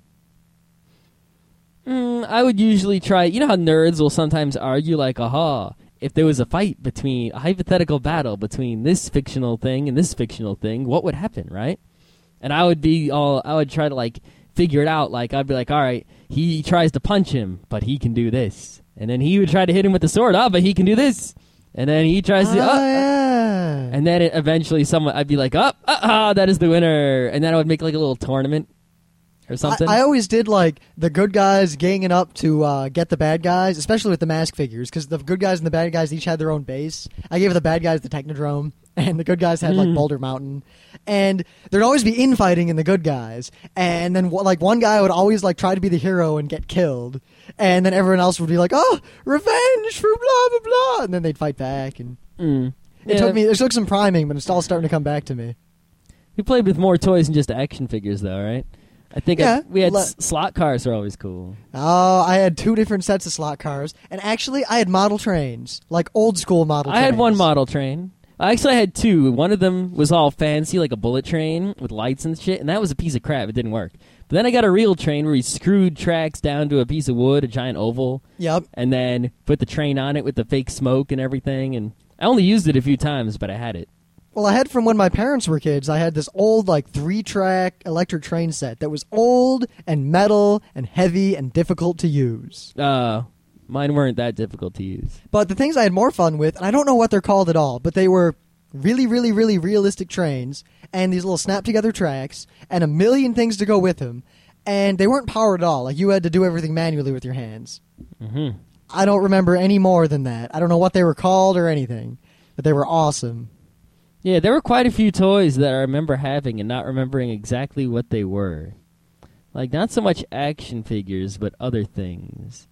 Mm, I would usually try. You know how nerds will sometimes argue, like, aha, if there was a fight between a hypothetical battle between this fictional thing and this fictional thing, what would happen, right? And I would be all, I would try to like figure it out. Like I'd be like, all right, he tries to punch him, but he can do this, and then he would try to hit him with the sword. Oh, but he can do this, and then he tries to. Ah, Oh, yeah. and then it, eventually, someone I'd be like, oh, ah, that is the winner, and then I would make like a little tournament or something. I, I always did like the good guys ganging up to uh, get the bad guys, especially with the mask figures, because the good guys and the bad guys each had their own base. I gave the bad guys the Technodrome, and the good guys had like Mm. Boulder Mountain, and there'd always be infighting in the good guys, and then like one guy would always like try to be the hero and get killed, and then everyone else would be like, "Oh, revenge for blah blah blah," and then they'd fight back, and Mm. it Yeah. took me it took some priming, but it's all starting to come back to me. We played with more toys than just action figures, though, right? I think Yeah, I, we had le- s- slot cars were always cool. Oh, I had two different sets of slot cars, and actually, I had model trains, like old school model. I had trains. one model train. Actually, I had two. One of them was all fancy, like a bullet train with lights and shit, and that was a piece of crap. It didn't work. But then I got a real train where he screwed tracks down to a piece of wood, a giant oval, Yep. and then put the train on it with the fake smoke and everything. And I only used it a few times, but I had it. Well, I had from when my parents were kids. I had this old, like, three-track electric train set that was old and metal and heavy and difficult to use. Uh, mine weren't that difficult to use. But the things I had more fun with, and I don't know what they're called at all, but they were really, really, really realistic trains and these little snap-together tracks and a million things to go with them. And they weren't powered at all. Like, you had to do everything manually with your hands. hmm I don't remember any more than that. I don't know what they were called or anything, but they were awesome. Yeah, there were quite a few toys that I remember having and not remembering exactly what they were. Like, not so much action figures, but other things.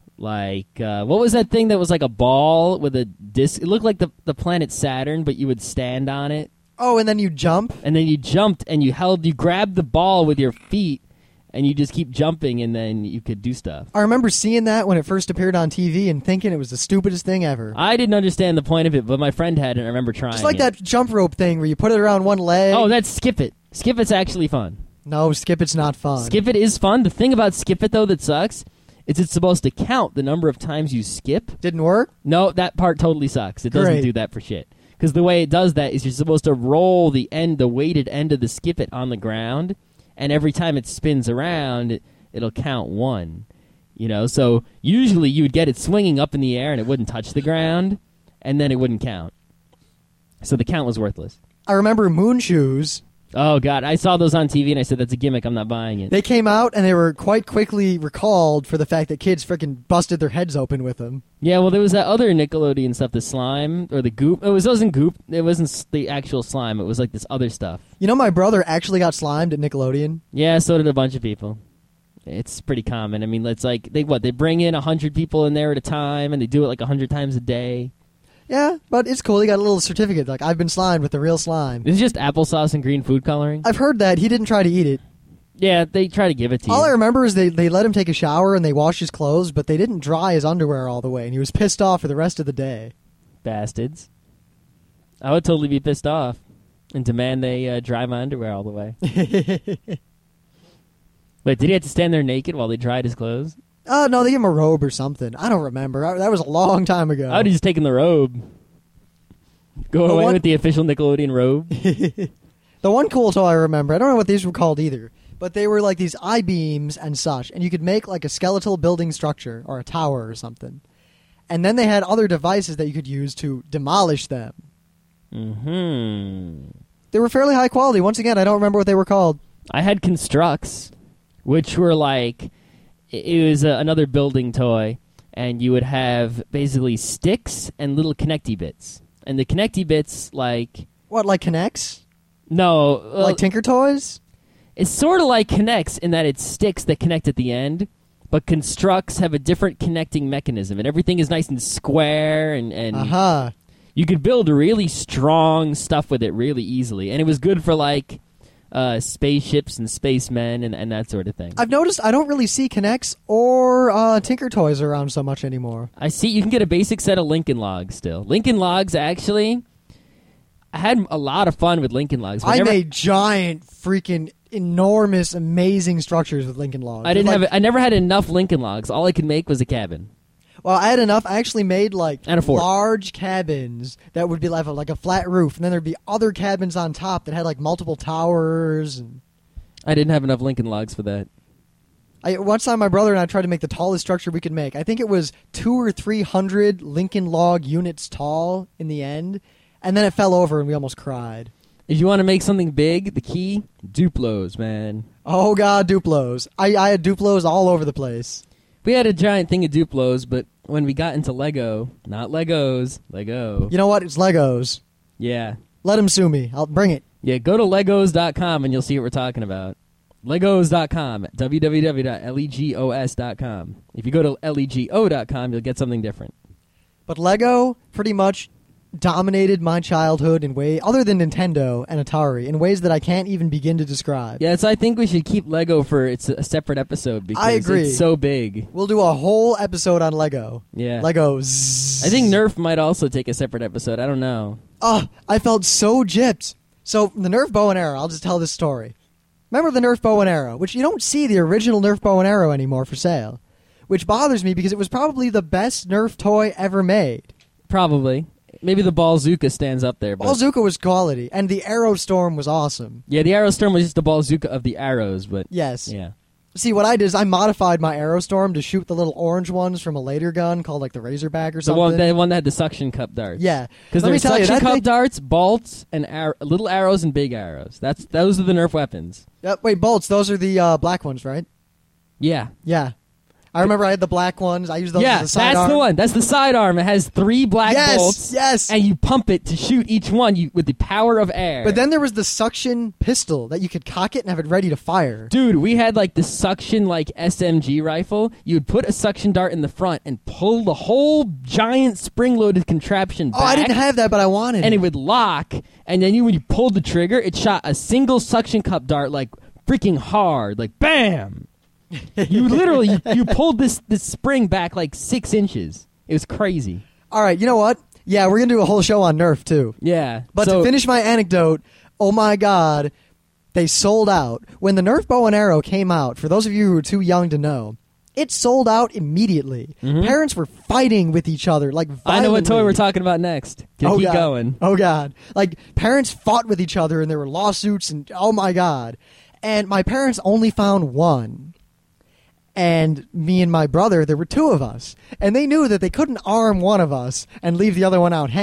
Like, uh, what was that thing that was like a ball with a disc? It looked like the, the planet Saturn, but you would stand on it. Oh, and then you jump? And then you jumped and you held, you grabbed the ball with your feet, and you just keep jumping, and then you could do stuff. I remember seeing that when it first appeared on T V and thinking it was the stupidest thing ever. I didn't understand the point of it, but my friend had it, and I remember trying Just like it. that jump rope thing where you put it around one leg. Oh, that's Skip It. Skip It's actually fun. No, Skip It's not fun. Skip It is fun. The thing about Skip It, though, that sucks is it's supposed to count the number of times you skip. Didn't work? No, that part totally sucks. It doesn't Great. do that for shit. Because the way it does that is you're supposed to roll the end, the weighted end of the Skip It on the ground, and every time it spins around, it, it'll count one. You know, so usually you would get it swinging up in the air and it wouldn't touch the ground, and then it wouldn't count. So the count was worthless. I remember Moon Shoes. Oh, God. I saw those on T V, and I said, that's a gimmick. I'm not buying it. They came out, and they were quite quickly recalled for the fact that kids freaking busted their heads open with them. Yeah, well, there was that other Nickelodeon stuff, the slime, or the goop. It was, it wasn't goop. It wasn't s- the actual slime. It was like this other stuff. You know, my brother actually got slimed at Nickelodeon. Yeah, so did a bunch of people. It's pretty common. I mean, it's like, they what, they bring in one hundred people in there at a time, and they do it like one hundred times a day. Yeah, but it's cool. He got a little certificate, like, I've been slimed with the real slime. It's just applesauce and green food coloring. I've heard that. He didn't try to eat it. Yeah, they try to give it to All I you. remember is they, they let him take a shower and they washed his clothes, but they didn't dry his underwear all the way, and he was pissed off for the rest of the day. Bastards. I would totally be pissed off and demand they uh, dry my underwear all the way. Wait, did he have to stand there naked while they dried his clothes? Oh, no, they gave him a robe or something. I don't remember. I, that was a long time ago. I would have just taken the robe. Go The away one- with the official Nickelodeon robe. The one cool toy I remember, I don't know what these were called either, but they were like these I-beams and such, and you could make like a skeletal building structure or a tower or something. And then they had other devices that you could use to demolish them. Mm-hmm. They were fairly high quality. Once again, I don't remember what they were called. I had Constructs, which were like, it was uh, another building toy, and you would have basically sticks and little connecty bits. And the connecty bits, like, What, like Connects? no, uh, Like Tinker Toys? it's sort of like Connects in that it's sticks that connect at the end, but Constructs have a different connecting mechanism, and everything is nice and square, and, and Uh-huh. you could build really strong stuff with it really easily. And it was good for, like, uh, spaceships and spacemen and, and that sort of thing. I've noticed I don't really see Connects or uh, Tinker Toys around so much anymore. I see you can get a basic set of Lincoln Logs still. Lincoln Logs, actually, I had a lot of fun with Lincoln Logs. I Whenever- made giant, freaking, enormous, amazing structures with Lincoln Logs. I didn't Like- have. I never had enough Lincoln Logs. All I could make was a cabin. Well, I had enough. I actually made like And a fort. large cabins that would be like a, like a flat roof, and then there'd be other cabins on top that had like multiple towers. And I didn't have enough Lincoln Logs for that. I, one time, my brother and I tried to make the tallest structure we could make. I think it was two or three hundred Lincoln Log units tall in the end, and then it fell over, and we almost cried. If you want to make something big, the key Duplos, man. Oh God, Duplos! I, I had Duplos all over the place. We had a giant thing of Duplos, but when we got into Lego, not Legos, Lego. You know what? It's Legos. Yeah. Let them sue me. I'll bring it. Yeah, go to legos dot com and you'll see what we're talking about. legos dot com, w w w dot legos dot com. If you go to lego dot com, you'll get something different. But Lego pretty much dominated my childhood in way other than Nintendo and Atari in ways that I can't even begin to describe. Yeah, so I think we should keep Lego for it's a separate episode because I agree. it's so big. We'll do a whole episode on Lego. Yeah. Legos. I think Nerf might also take a separate episode. I don't know. Oh, I felt so gypped. So the Nerf bow and arrow, I'll just tell this story. Remember the Nerf bow and arrow, which you don't see the original Nerf bow and arrow anymore for sale, which bothers me because it was probably the best Nerf toy ever made. Probably. Maybe the Ballzooka stands up there. But Ballzooka was quality, and the Arrow Storm was awesome. yeah, the Arrow Storm was just the Ballzooka of the arrows, but Yes. yeah. See, what I did is I modified my Arrow Storm to shoot the little orange ones from a later gun called like the Razorback or The something. one, the one that had the suction cup darts. Yeah. Because Let me there's tell you, suction that cup thing- darts, bolts, and ar- little arrows and big arrows. That's Those are the Nerf weapons. Uh, wait, bolts, those are the uh, black ones, right? Yeah. Yeah. I remember I had the black ones. I used those yeah, as a sidearm. that's the one. That's the sidearm. It has three black Yes, bolts. yes. And you pump it to shoot each one you, with the power of air. But then there was the suction pistol that you could cock it and have it ready to fire. Dude, we had like the suction like S M G rifle. You would put a suction dart in the front and pull the whole giant spring-loaded contraption back. Oh, I didn't have that, but I wanted and it. it would lock, and then you when you pulled the trigger, it shot a single suction cup dart like freaking hard, like bam. You literally you, you pulled this this spring back like six inches. It was crazy. All right, you know what? Yeah, we're going to do a whole show on Nerf, too. Yeah, But so, to finish my anecdote, oh my God, they sold out. When the Nerf bow and arrow came out, for those of you who are too young to know, it sold out immediately. Mhm. Parents were fighting with each other, like violently. I know what toy we're talking about next. Keep Oh, God. going. Oh, God. Like, parents fought with each other, and there were lawsuits, and oh, my God. And my parents only found one. And me and my brother, there were two of us. And they knew that they couldn't arm one of us and leave the other one out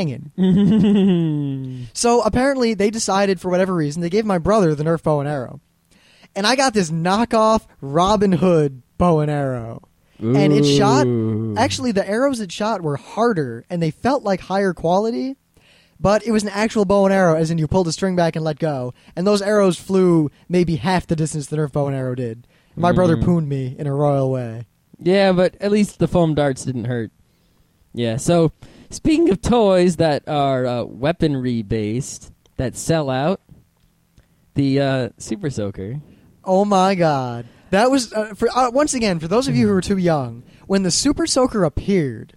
hanging. So, apparently, they decided, for whatever reason, they gave my brother the Nerf bow and arrow. And I got this knockoff Robin Hood bow and arrow. And it shot, Ooh. actually the arrows it shot were harder and they felt like higher quality, but it was an actual bow and arrow, as in you pulled the string back and let go. And those arrows flew maybe half the distance the Nerf bow and arrow did. My Mm. brother pooned me in a royal way. Yeah, but at least the foam darts didn't hurt. Yeah, so speaking of toys that are uh, weaponry based, that sell out, the uh, Super Soaker. Oh my God. That was, uh, for uh, once again, for those of you who are too young, when the Super Soaker appeared,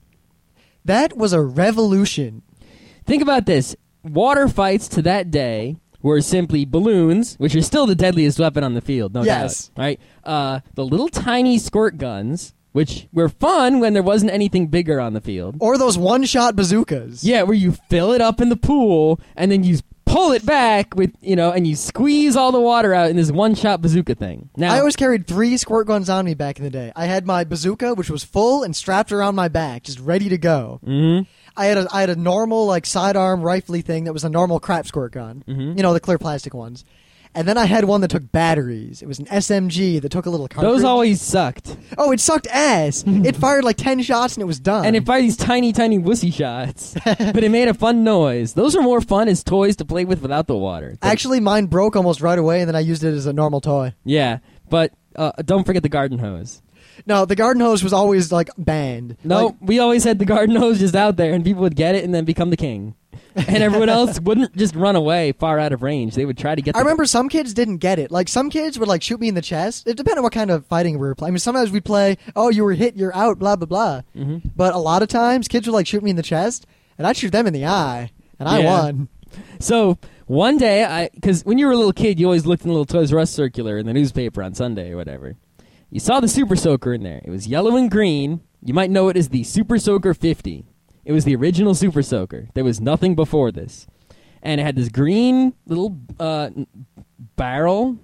that was a revolution. Think about this. Water fights to that day were simply balloons, which are still the deadliest weapon on the field, no Yes. doubt. Right? Uh, the little tiny squirt guns, which were fun when there wasn't anything bigger on the field. Or those one-shot bazookas. Yeah, where you fill it up in the pool and then you pull it back with, you know, and you squeeze all the water out in this one-shot bazooka thing. Now, I always carried three squirt guns on me back in the day. I had my bazooka, which was full and strapped around my back, just ready to go. Mhm. I had a I had a normal like sidearm rifly thing that was a normal crap squirt gun. Mhm. You know, the clear plastic ones. And then I had one that took batteries. It was an S M G that took a little cartridge. those always sucked. Oh, it sucked ass. It fired like ten shots and it was done. And it fired these tiny, tiny wussy shots. But it made a fun noise. Those are more fun as toys to play with without the water. Actually, mine broke almost right away, and then I used it as a normal toy. Yeah, but uh, don't forget the garden hose. No, the garden hose was always like banned. No, Like, we always had the garden hose just out there, and people would get it and then become the king. And everyone else wouldn't just run away far out of range. They would try to get the I remember some kids didn't get it. Like, some kids would, like, shoot me in the chest. It depended on what kind of fighting we were playing. I mean, sometimes we'd play, oh, you were hit, you're out, blah, blah, blah. Mhm. But a lot of times, kids would, like, shoot me in the chest, and I'd shoot them in the eye, and I Yeah. won. So one day, I because when you were a little kid, you always looked in the little Toys R Us circular in the newspaper on Sunday or whatever. You saw the Super Soaker in there. It was yellow and green. You might know it as the Super Soaker fifty. It was the original Super Soaker. There was nothing before this. And it had this green little uh, barrel.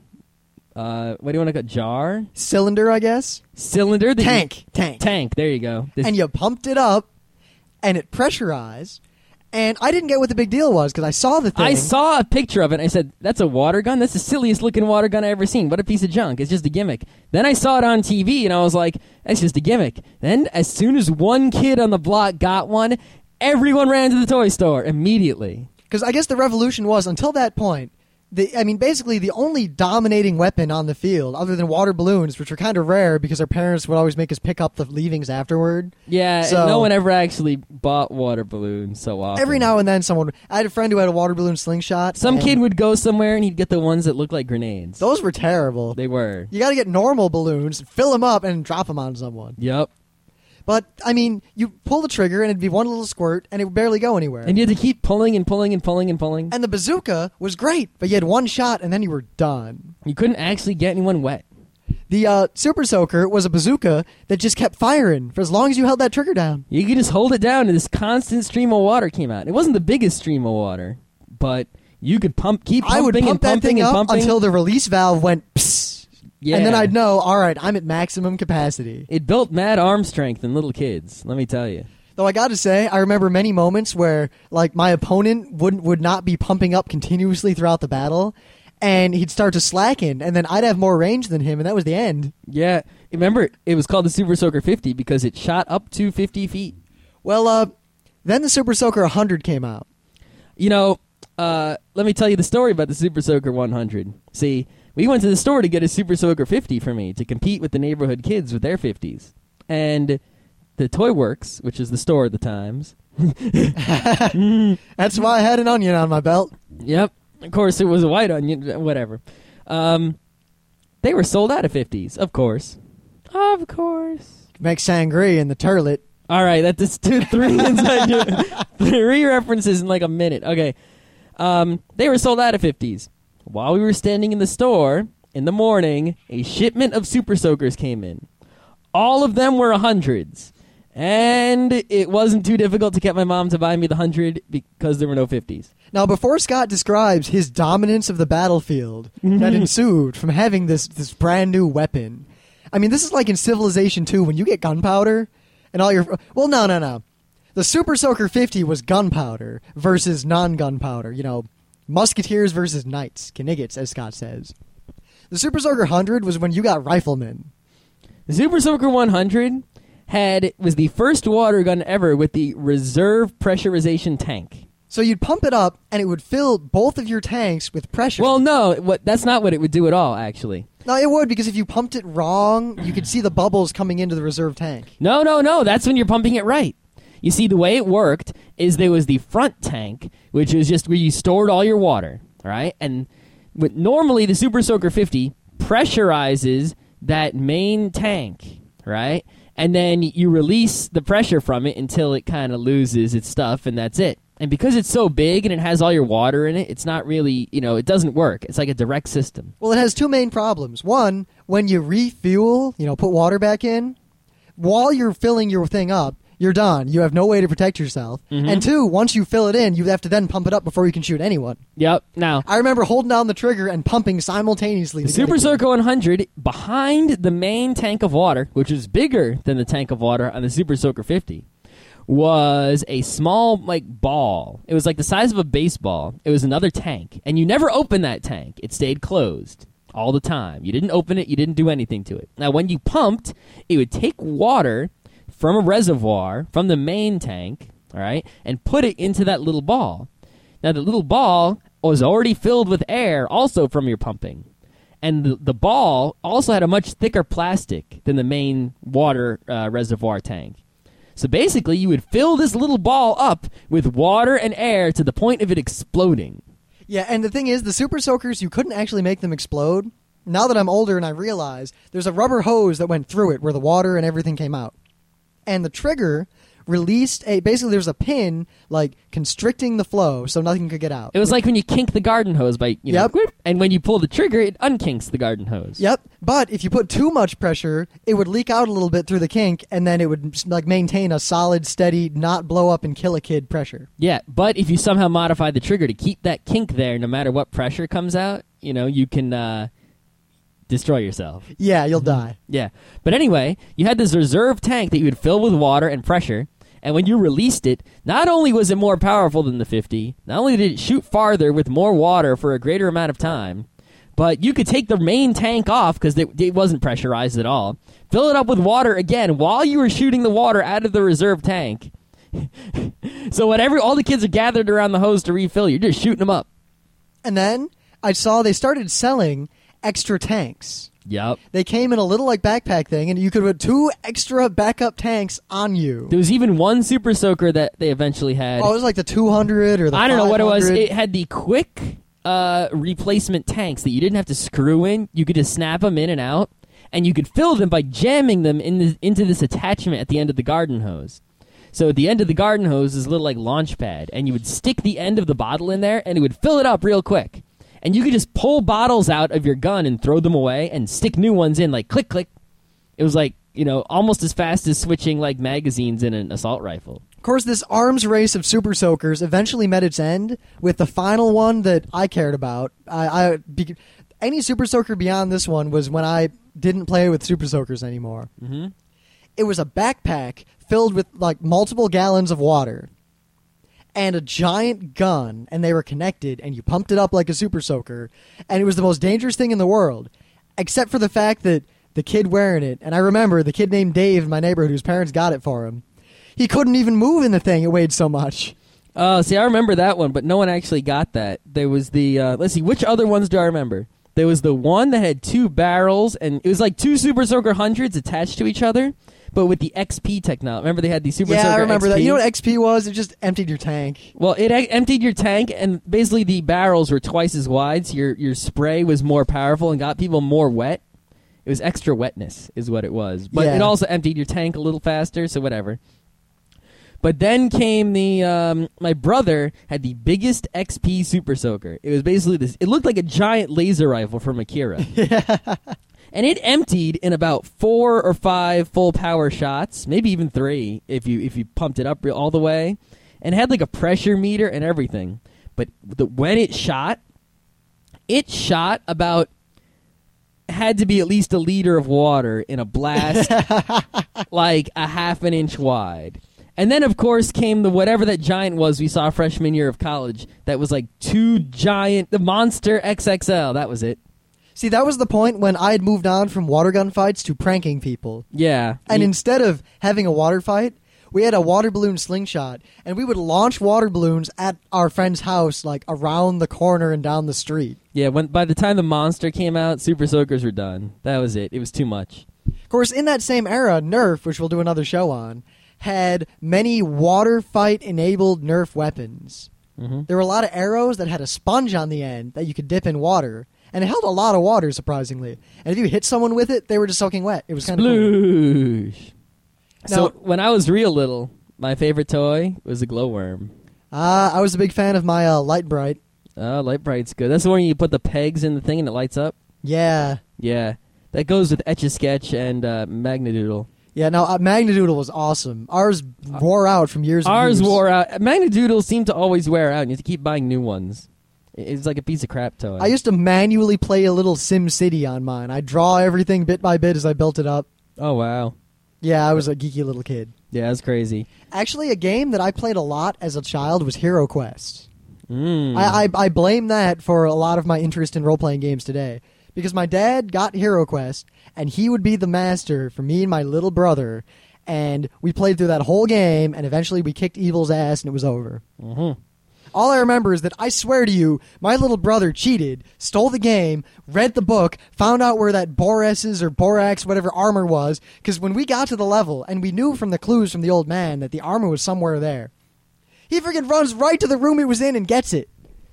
Uh, what do you want to call it? Jar? Cylinder, I guess? Cylinder? that you- Tank. Tank. Tank. There you go. This- And you pumped it up, and it pressurized, and I didn't get what the big deal was, because I saw the thing. I saw a picture of it, and I said, that's a water gun? That's the silliest looking water gun I ever seen. What a piece of junk. It's just a gimmick. Then I saw it on T V, and I was like, that's just a gimmick. Then, as soon as one kid on the block got one, everyone ran to the toy store immediately. Because I guess the revolution was, until that point, the I mean, basically the only dominating weapon on the field, other than water balloons, which were kind of rare because our parents would always make us pick up the leavings afterward. Yeah, So- no one ever actually bought water balloons so often. Every now and then someone... I had a friend who had a water balloon slingshot. Some and kid would go somewhere, and he'd get the ones that looked like grenades. Those were terrible. They were. You got to get normal balloons, fill them up, and drop them on someone. Yep. But, I mean, you pull the trigger, and it'd be one little squirt, and it would barely go anywhere. And you had to keep pulling and pulling and pulling and pulling. And the bazooka was great, but you had one shot, and then you were done. You couldn't actually get anyone wet. The uh, Super Soaker was a bazooka that just kept firing for as long as you held that trigger down. You could just hold it down, and this constant stream of water came out. It wasn't the biggest stream of water, but you could pump, keep pumping I would pump and that pumping thing and up pumping until the release valve went psst. Yeah. And then I'd know, all right, I'm at maximum capacity. It built mad arm strength in little kids. Let me tell you. Though I got to say, I remember many moments where, like, my opponent would would not be pumping up continuously throughout the battle, and he'd start to slacken, and then I'd have more range than him, and that was the end. Yeah. Remember, it was called the Super Soaker fifty because it shot up to fifty feet. Well, uh, then the Super Soaker one hundred came out. You know, uh, let me tell you the story about the Super Soaker one hundred. See, we went to the store to get a Super Soaker fifty for me to compete with the neighborhood kids with their fifties. And the Toy Works, which is the store at the times. That's why I had an onion on my belt. Yep. Of course, it was a white onion, whatever. Um, they were sold out of fifties, of course. Of course. Make sangria in the turlet. All right, that's two, three inside your- three references in like a minute. Okay. Um, they were sold out of fifties. while we were standing in the store in the morning, a shipment of Super Soakers came in. All of them were hundreds. And it wasn't too difficult to get my mom to buy me the hundred because there were no fifties. Now, before Scott describes his dominance of the battlefield that ensued from having this, this brand new weapon, I mean, this is like in Civilization two when you get gunpowder and all your... Well, no, no, no. The Super Soaker fifty was gunpowder versus non-gunpowder. You know, musketeers versus knights, Kniggets, as Scott says. The Super Soaker one hundred was when you got riflemen. The Super Soaker one hundred had was the first water gun ever with the reserve pressurization tank. So you'd pump it up, and it would fill both of your tanks with pressure. Well, no, what, that's not what it would do at all, actually. No, it would, because if you pumped it wrong, you could see the bubbles coming into the reserve tank. No, no, no, that's when you're pumping it right. You see, the way it worked is there was the front tank, which was just where you stored all your water, all right? And with, normally the Super Soaker fifty pressurizes that main tank, right? And then you release the pressure from it until it kind of loses its stuff, and that's it. And because it's so big and it has all your water in it, it's not really, you know, it doesn't work. It's like a direct system. Well, it has two main problems. One, when you refuel, you know, put water back in, while you're filling your thing up, you're done. You have no way to protect yourself. Mm-hmm. And two, once you fill it in, you have to then pump it up before you can shoot anyone. Yep. Now, I remember holding down the trigger and pumping simultaneously. The Super Soaker one hundred, behind the main tank of water, which is bigger than the tank of water on the Super Soaker fifty, was a small, like, ball. It was like the size of a baseball. It was another tank. And you never opened that tank. It stayed closed all the time. You didn't open it. You didn't do anything to it. Now, when you pumped, it would take water from a reservoir, from the main tank, all right, and put it into that little ball. Now, the little ball was already filled with air also from your pumping. And the, the ball also had a much thicker plastic than the main water uh, reservoir tank. So basically, you would fill this little ball up with water and air to the point of it exploding. Yeah, and the thing is, the Super Soakers, you couldn't actually make them explode. Now that I'm older and I realize, there's a rubber hose that went through it where the water and everything came out. And the trigger released a... Basically, there was a pin, like, constricting the flow so nothing could get out. It was like when you kink the garden hose by, you know, yep. Whoop, and when you pull the trigger, it unkinks the garden hose. Yep, but if you put too much pressure, it would leak out a little bit through the kink, and then it would, like, maintain a solid, steady, not blow up and kill a kid pressure. Yeah, but if you somehow modify the trigger to keep that kink there, no matter what pressure comes out, you know, you can... Uh, destroy yourself. Yeah, you'll die. Yeah. But anyway, you had this reserve tank that you would fill with water and pressure, and when you released it, not only was it more powerful than the fifty, not only did it shoot farther with more water for a greater amount of time, but you could take the main tank off because it, it wasn't pressurized at all, fill it up with water again while you were shooting the water out of the reserve tank. So whenever all the kids are gathered around the hose to refill, you're just shooting them up. And then I saw they started selling extra tanks. Yep. They came in a little like backpack thing, and you could put two extra backup tanks on you. There was even one Super Soaker that they eventually had. Oh, it was like the two hundred or the I don't know what it was. five hundred. It had the quick uh, replacement tanks that you didn't have to screw in. You could just snap them in and out, and you could fill them by jamming them in the, into this attachment at the end of the garden hose. So at the end of the garden hose is a little like launch pad, and you would stick the end of the bottle in there, and it would fill it up real quick. And you could just pull bottles out of your gun and throw them away and stick new ones in, like click, click. It was like, you know, almost as fast as switching like magazines in an assault rifle. Of course, this arms race of Super Soakers eventually met its end with the final one that I cared about. I, I be, any Super Soaker beyond this one was when I didn't play with Super Soakers anymore. Mm-hmm. It was a backpack filled with like multiple gallons of water and a giant gun, and they were connected, and you pumped it up like a Super Soaker, and it was the most dangerous thing in the world, except for the fact that the kid wearing it, and I remember the kid named Dave in my neighborhood whose parents got it for him, he couldn't even move in the thing, it weighed so much. Oh, see, I remember that one, but no one actually got that. There was the, uh, let's see, which other ones do I remember? There was the one that had two barrels, and it was like two Super Soaker hundreds attached to each other, but with the X P technology. Remember they had the Super yeah, Soaker I remember X P? that. You know what X P was? It just emptied your tank. Well, it e- emptied your tank, and basically the barrels were twice as wide, so your, your spray was more powerful and got people more wet. It was extra wetness is what it was. But yeah. It also emptied your tank a little faster, so whatever. But then came the um, my brother had the biggest X P Super Soaker. It was basically this. It looked like a giant laser rifle from Akira. And it emptied in about four or five full power shots, maybe even three if you if you pumped it up real, all the way, and had like a pressure meter and everything. But the, when it shot, it shot about had to be at least a liter of water in a blast, like a half an inch wide. And then, of course, came the whatever that giant was we saw freshman year of college. That was like two giant, the Monster X X L. That was it. See, that was the point when I had moved on from water gun fights to pranking people. Yeah. And You- instead of having a water fight, we had a water balloon slingshot, and we would launch water balloons at our friend's house, like around the corner and down the street. yeah, when by the time the Monster came out, Super Soakers were done. That was it. It was too much. Of course, in that same era, Nerf, which we'll do another show on, had many water fight-enabled Nerf weapons. Mm-hmm. There were a lot of arrows that had a sponge on the end that you could dip in water, and it held a lot of water, surprisingly. And if you hit someone with it, they were just soaking wet. It was kind of cool. Sploosh. So Now- when I was real little, my favorite toy was a glowworm. Uh, I was a big fan of my uh, Light Bright. Oh, Light Bright's good. That's the one you put the pegs in the thing and it lights up? Yeah. Yeah. That goes with Etch-a-Sketch and uh, Magnadoodle. Yeah, no, uh, Magnadoodle was awesome. Ours wore out from years and Ours years. wore out. Magnadoodle seemed to always wear out, and you have to keep buying new ones. It's like a piece of crap toy. I used to manually play a little Sim City on mine. I'd draw everything bit by bit as I built it up. Oh, wow. Yeah, I was a geeky little kid. Yeah, that's crazy. Actually, a game that I played a lot as a child was Hero Quest. Mm. I, I, I blame that for a lot of my interest in role-playing games today. Because my dad got Hero Quest, and he would be the master for me and my little brother, and we played through that whole game, and eventually we kicked Evil's ass, and it was over. Mm-hmm. All I remember is that I swear to you, my little brother cheated, stole the game, read the book, found out where that Boris's or Borax, whatever armor was, because when we got to the level, and we knew from the clues from the old man that the armor was somewhere there, he freaking runs right to the room it was in and gets it.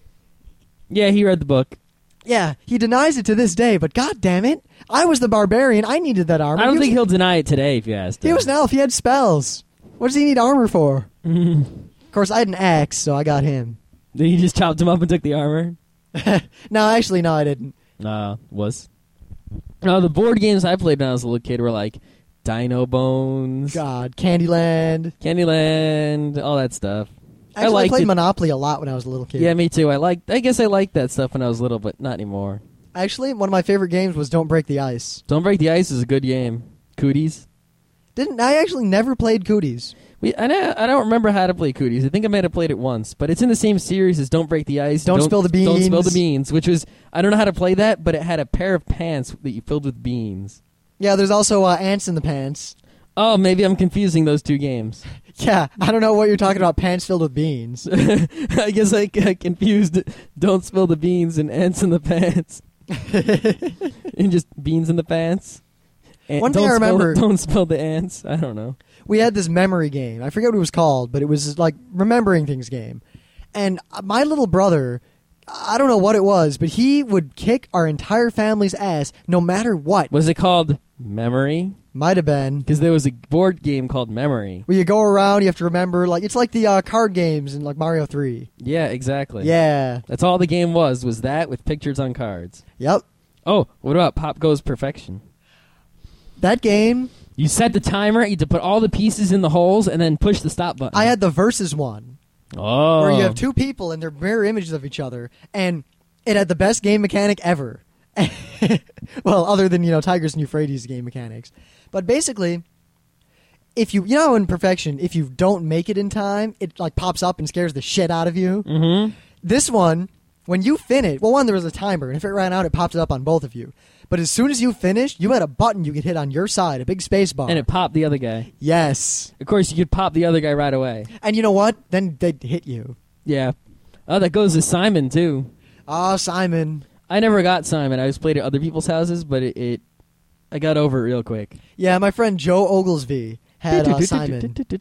Yeah, he read the book. Yeah, he denies it to this day, but god damn it, I was the barbarian, I needed that armor. I don't he think was, he'll deny it today if you asked him. He was an elf, he had spells. What does he need armor for? Of course, I had an axe, so I got him. Then you just chopped him up and took the armor? No, actually, no, I didn't. Uh, was. No, the board games I played when I was a little kid were like Dino Bones, God, Candyland. Candyland, all that stuff. Actually, I, liked played it. Monopoly a lot when I was a little kid. Yeah, me too. I liked. I guess I liked that stuff when I was little, but not anymore. Actually, one of my favorite games was Don't Break the Ice. Don't Break the Ice is a good game. Cooties. Didn't I actually never played Cooties? We, I, know, I don't remember how to play Cooties. I think I might have played it once, but it's in the same series as Don't Break the Ice. Don't Spill the Don't Spill the Beans. Beans, which was, I don't know how to play that, but it had a pair of pants that you filled with beans. Yeah, there's also uh, Ants in the Pants. Oh, maybe I'm confusing those two games. Yeah, I don't know what you're talking about, pants filled with beans. I guess I, I confused Don't Spill the Beans and Ants in the Pants. And just beans in the pants. And One thing don't I spill- remember- don't spill the ants. I don't know. We had this memory game. I forget what it was called, but it was like remembering things game. And my little brother, I don't know what it was, but he would kick our entire family's ass no matter what. Was it called Memory? Might have been. Because there was a board game called Memory. Where you go around, you have to remember, like, it's like the uh, card games in like Mario three. Yeah, exactly. Yeah. That's all the game was, was that with pictures on cards. Yep. Oh, what about Pop Goes Perfection? That game, You set the timer, you had to put all the pieces in the holes, and then push the stop button. I had the Versus one. Oh. Where you have two people and they're mirror images of each other, and it had the best game mechanic ever. Well, other than, you know, Tigris and Euphrates game mechanics. But basically, if you, you know, in Perfection, if you don't make it in time, it like pops up and scares the shit out of you. Mm-hmm. This one, when you finish, well, one, there was a timer, and if it ran out, it pops it up on both of you. But as soon as you finished, you had a button you could hit on your side, a big space bar. And it popped the other guy. Yes. Of course, you could pop the other guy right away. And you know what? Then they'd hit you. Yeah. Oh, that goes to Simon, too. Ah, Simon. I never got Simon. I just played at other people's houses, but it, it I got over it real quick. Yeah, my friend Joe Oglesby had uh, Simon.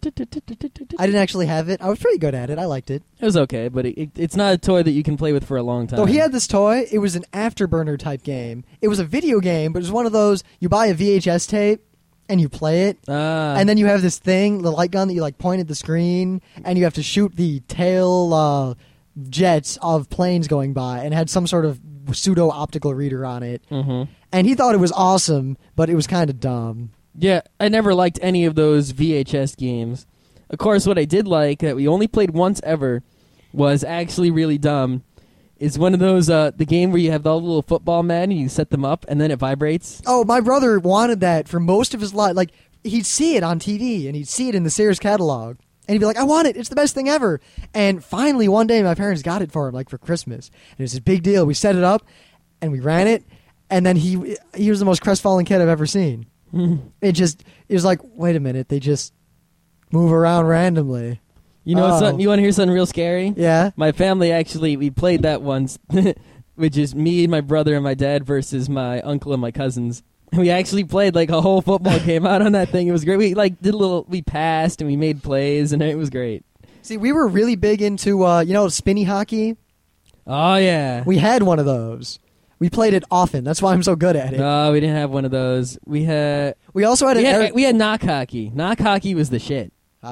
I didn't actually have it. I was pretty good at it. I liked it. It was okay, but it, it, it's not a toy that you can play with for a long time. Though he had this toy, it was an afterburner type game. It was a video game, but it was one of those, you buy a V H S tape, and you play it. Uh, And then you have this thing, the light gun that you like point at the screen, and you have to shoot the tail uh, jets of planes going by, and it had some sort of pseudo optical reader on it. mhm. And he thought it was awesome, but it was kind of dumb. Yeah, I never liked any of those V H S games. Of course, what I did like, that we only played once ever, was actually really dumb. Is one of those, uh, the game where you have the little football men and you set them up and then it vibrates. Oh, my brother wanted that for most of his life. Like, he'd see it on T V, and he'd see it in the Sears catalog. And he'd be like, I want it. It's the best thing ever. And finally, one day, my parents got it for him, like, for Christmas. And it was a big deal. We set it up, and we ran it, and then he he was the most crestfallen kid I've ever seen. It just, it was like, wait a minute, they just move around randomly. You know, Oh. something, you want to hear something real scary? Yeah? My family actually, we played that once, which is me, my brother, and my dad versus my uncle and my cousins. We actually played like a whole football game out on that thing. It was great. We like did a little, we passed and we made plays, and it was great. See, we were really big into, uh, you know, spinny hockey? Oh yeah. We had one of those. We played it often. That's why I'm so good at it. No, we didn't have one of those. We had We also had we an... had, air- we had knock hockey. Knock hockey was the shit.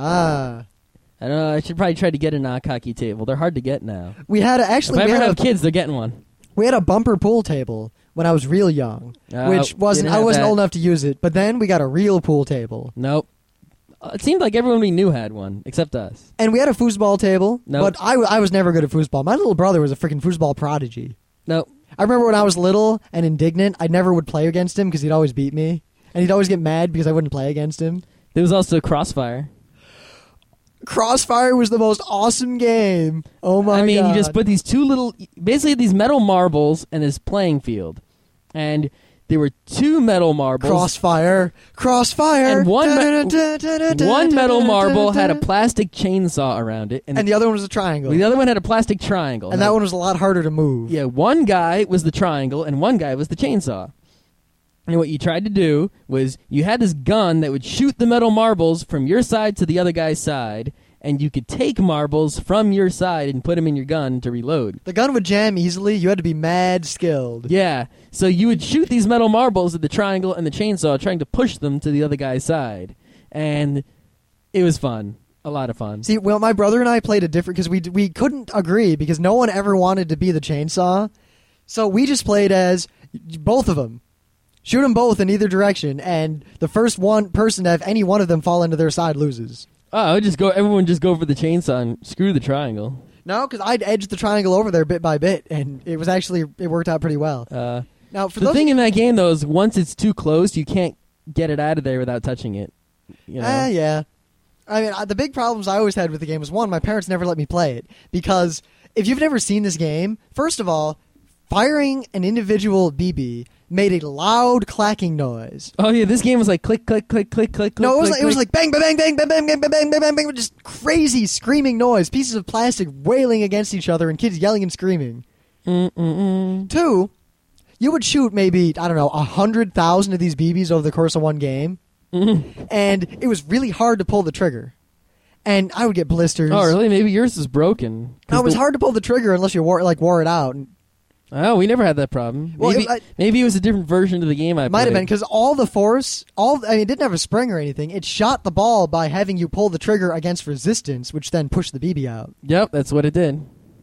ah. I don't know. I should probably try to get a knock hockey table. They're hard to get now. We had a, If actually... I we ever had have a, kids, they're getting one. we had a bumper pool table when I was real young, Uh, which wasn't... didn't I have wasn't that. old enough to use it. But then we got a real pool table. Nope. Uh, It seemed like everyone we knew had one, except us. And we had a foosball table. Nope. But I, w- I was never good at foosball. My little brother was a freaking foosball prodigy. Nope. I remember when I was little and indignant, I never would play against him because he'd always beat me. And he'd always get mad because I wouldn't play against him. There was also Crossfire. Crossfire was the most awesome game. Oh my god. I mean, you just put these two little, basically these metal marbles in this playing field. And there were two metal marbles. Crossfire. Crossfire. And one me- Da-da-da-da-da-da-da-da-da. One metal marble had a plastic chainsaw around it. And, And the other one was a triangle. the other one had a plastic triangle. And Now, that one was a lot harder to move. Yeah, one guy was the triangle and one guy was the chainsaw. And what you tried to do was you had this gun that would shoot the metal marbles from your side to the other guy's side, and you could take marbles from your side and put them in your gun to reload. The gun would jam easily. You had to be mad skilled. Yeah, so you would shoot these metal marbles at the triangle and the chainsaw, trying to push them to the other guy's side. And it was fun. A lot of fun. See, well, my brother and I played a different because we d- we couldn't agree because no one ever wanted to be the chainsaw, so we just played as both of them. Shoot them both in either direction, and the first one person to have any one of them fall into their side loses. Oh, I would just go. Everyone just go for the chainsaw and screw the triangle. No, because I'd edge the triangle over there bit by bit, and it was actually it worked out pretty well. Uh, Now, for the those thing in that game, though, is once it's too close, you can't get it out of there without touching it. You know? Ah, yeah. I mean, I- the big problems I always had with the game was, one, my parents never let me play it. Because if you've never seen this game, first of all, firing an individual B B made a loud clacking noise. Oh yeah, this game was like click, click, click, click, click. No, it was click, like, it was click. like bang, bang, bang, bang, bang, bang, bang, bang, bang, bang, bang, just crazy screaming noise. Pieces of plastic wailing against each other and kids yelling and screaming. Mm-mm-mm. Two, you would shoot maybe, I don't know, a hundred thousand of these B Bs over the course of one game. Mhm. And it was really hard to pull the trigger. And I would get blisters. Oh really? Maybe yours is broken. 'Cause No, it was the- hard to pull the trigger unless you wore like wore it out. And Oh, we never had that problem. Well, maybe, it- I- maybe it was a different version of the game I it might have played. been because all the force, all I mean, it didn't have a spring or anything. It shot the ball by having you pull the trigger against resistance, which then pushed the B B out. Yep, that's what it did.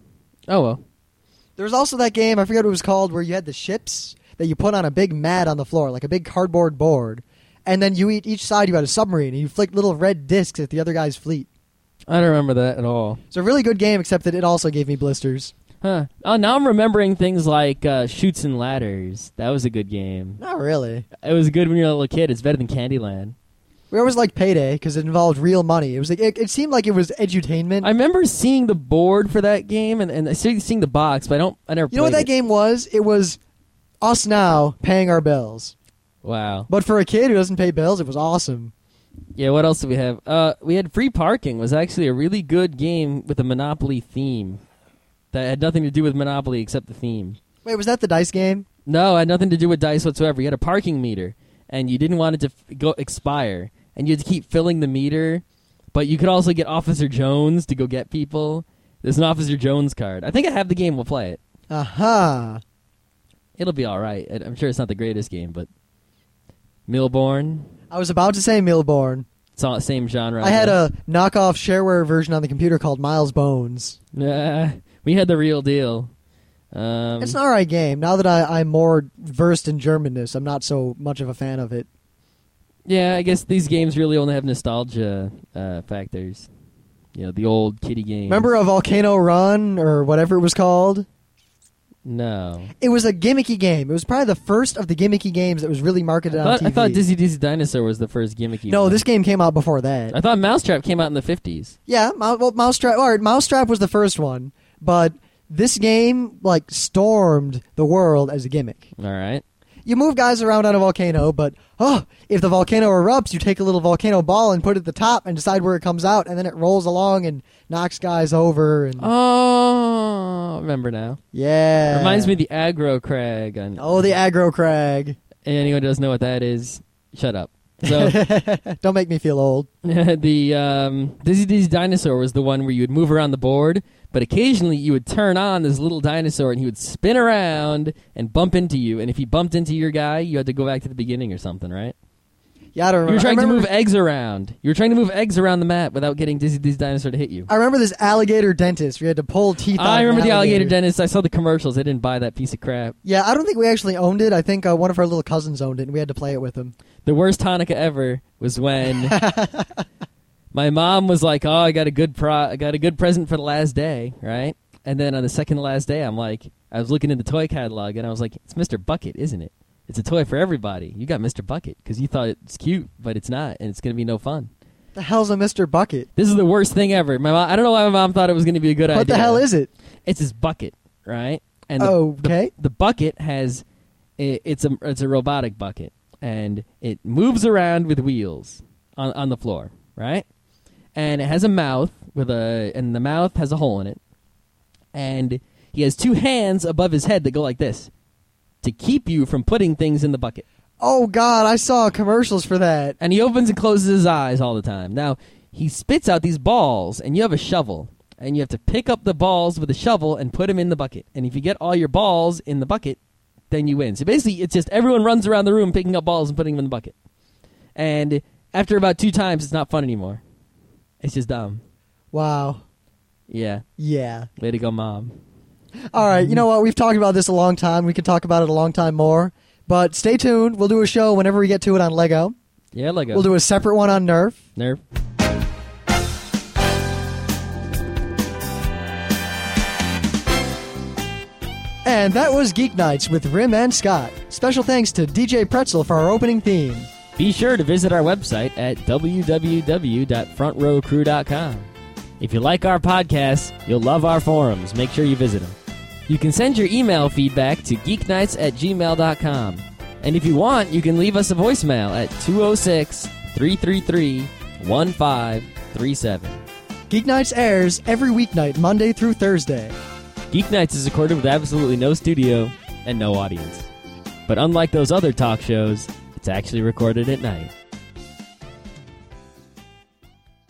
Oh well. There was also that game, I forget what it was called, where you had the ships that you put on a big mat on the floor, like a big cardboard board, and then you eat each side you had a submarine, and you flicked little red discs at the other guy's fleet. I don't remember that at all. It's a really good game, except that it also gave me blisters. Huh. Oh, now I'm remembering things like uh, Chutes and Ladders. That was a good game. Not really. It was good when you were a little kid. It's better than Candyland. We always liked Payday because it involved real money. It was like it, it seemed like it was edutainment. I remember seeing the board for that game and, and I see- seeing the box, but I don't. I never. You know what played that it. game was? It was us now paying our bills. Wow. But for a kid who doesn't pay bills, it was awesome. Yeah. What else do we have? Uh, we had Free Parking. Was actually a really good game with a Monopoly theme that had nothing to do with Monopoly except the theme. Wait, was that the dice game? No, it had nothing to do with dice whatsoever. You had a parking meter, and you didn't want it to f- go expire, and you had to keep filling the meter. But you could also get Officer Jones to go get people. There's an Officer Jones card. I think I have the game. We'll play it. Aha. It'll be all right. I- I'm sur it's not the greatest game, but Milborn. I was about to say Milborn. It's all the same genre. I had a knockoff shareware version on the computer called Miles Bones. Nah, we had the real deal. Um, It's an alright game. Now that I, I'm more versed in Germanness, I'm not so much of a fan of it. Yeah, I guess these games really only have nostalgia uh, factors. You know, the old kiddie games. Remember a Volcano Run or whatever it was called? No. It was a gimmicky game. It was probably the first of the gimmicky games that was really marketed I on thought, T V. I thought Dizzy Dizzy Dinosaur was the first gimmicky No, one. this game came out before that. I thought Mousetrap came out in the fifties. Yeah, Mou- well, Mousetrap. All right, Mousetrap was the first one, but this game like stormed the world as a gimmick. All right. You move guys around on a volcano, but oh, if the volcano erupts, you take a little volcano ball and put it at the top and decide where it comes out, and then it rolls along and knocks guys over. And Oh, I remember now. yeah, Reminds me of the Aggro Crag. On, Oh, the aggro crag. anyone who doesn't know what that is, shut up. So Don't make me feel old. the um, Dizzy Dizzy Dinosaur was the one where you would move around the board, but occasionally you would turn on this little dinosaur and he would spin around and bump into you. And if he bumped into your guy, you had to go back to the beginning or something, right? Yeah, I don't You remember. were trying I to remember, move eggs around. You were trying to move eggs around the map without getting Dizzy Dizzy Dinosaur to hit you. I remember this alligator dentist. We had to pull teeth out. I of an remember the alligator alligator. dentist. I saw the commercials. I didn't buy that piece of crap. Yeah, I don't think we actually owned it. I think uh, one of our little cousins owned it, and we had to play it with him. The worst Hanukkah ever was when my mom was like, "Oh, I got a good pro- I got a good present for the last day," right? And then on the second to last day, I'm like, I was looking in the toy catalog, and I was like, "It's Mister Bucket, isn't it? It's a toy for everybody. You got Mister Bucket because you thought it's cute, but it's not, and it's gonna be no fun." The hell's a Mister Bucket? This is the worst thing ever. My mom, I don't know why my mom thought it was gonna be a good idea. What the hell is it? It's his bucket, right? And the, Okay. the, the bucket has it, it's a it's a robotic bucket, and it moves around with wheels on on the floor, right? And it has a mouth with a and the mouth has a hole in it, and he has two hands above his head that go like this to keep you from putting things in the bucket. Oh God, I saw commercials for that. And he opens and closes his eyes all the time. Now, he spits out these balls, and you have a shovel. And you have to pick up the balls with a shovel and put them in the bucket. And if you get all your balls in the bucket, then you win. So basically, it's just everyone runs around the room picking up balls and putting them in the bucket. And after about two times, it's not fun anymore. It's just dumb. Wow. Yeah. Yeah. Way to go, Mom. All right, you know what? We've talked about this a long time. We could talk about it a long time more. But stay tuned. We'll do a show whenever we get to it on Lego. Yeah, Lego. We'll do a separate one on Nerf. Nerf. And that was Geek Nights with Rim and Scott. Special thanks to D J Pretzel for our opening theme. Be sure to visit our website at w w w dot front row crew dot com. If you like our podcasts, you'll love our forums. Make sure you visit them. You can send your email feedback to geeknights at gmail dot com. And if you want, you can leave us a voicemail at two oh six, three three three, one five three seven. Geek Nights airs every weeknight, Monday through Thursday. Geek Nights is recorded with absolutely no studio and no audience. But unlike those other talk shows, it's actually recorded at night.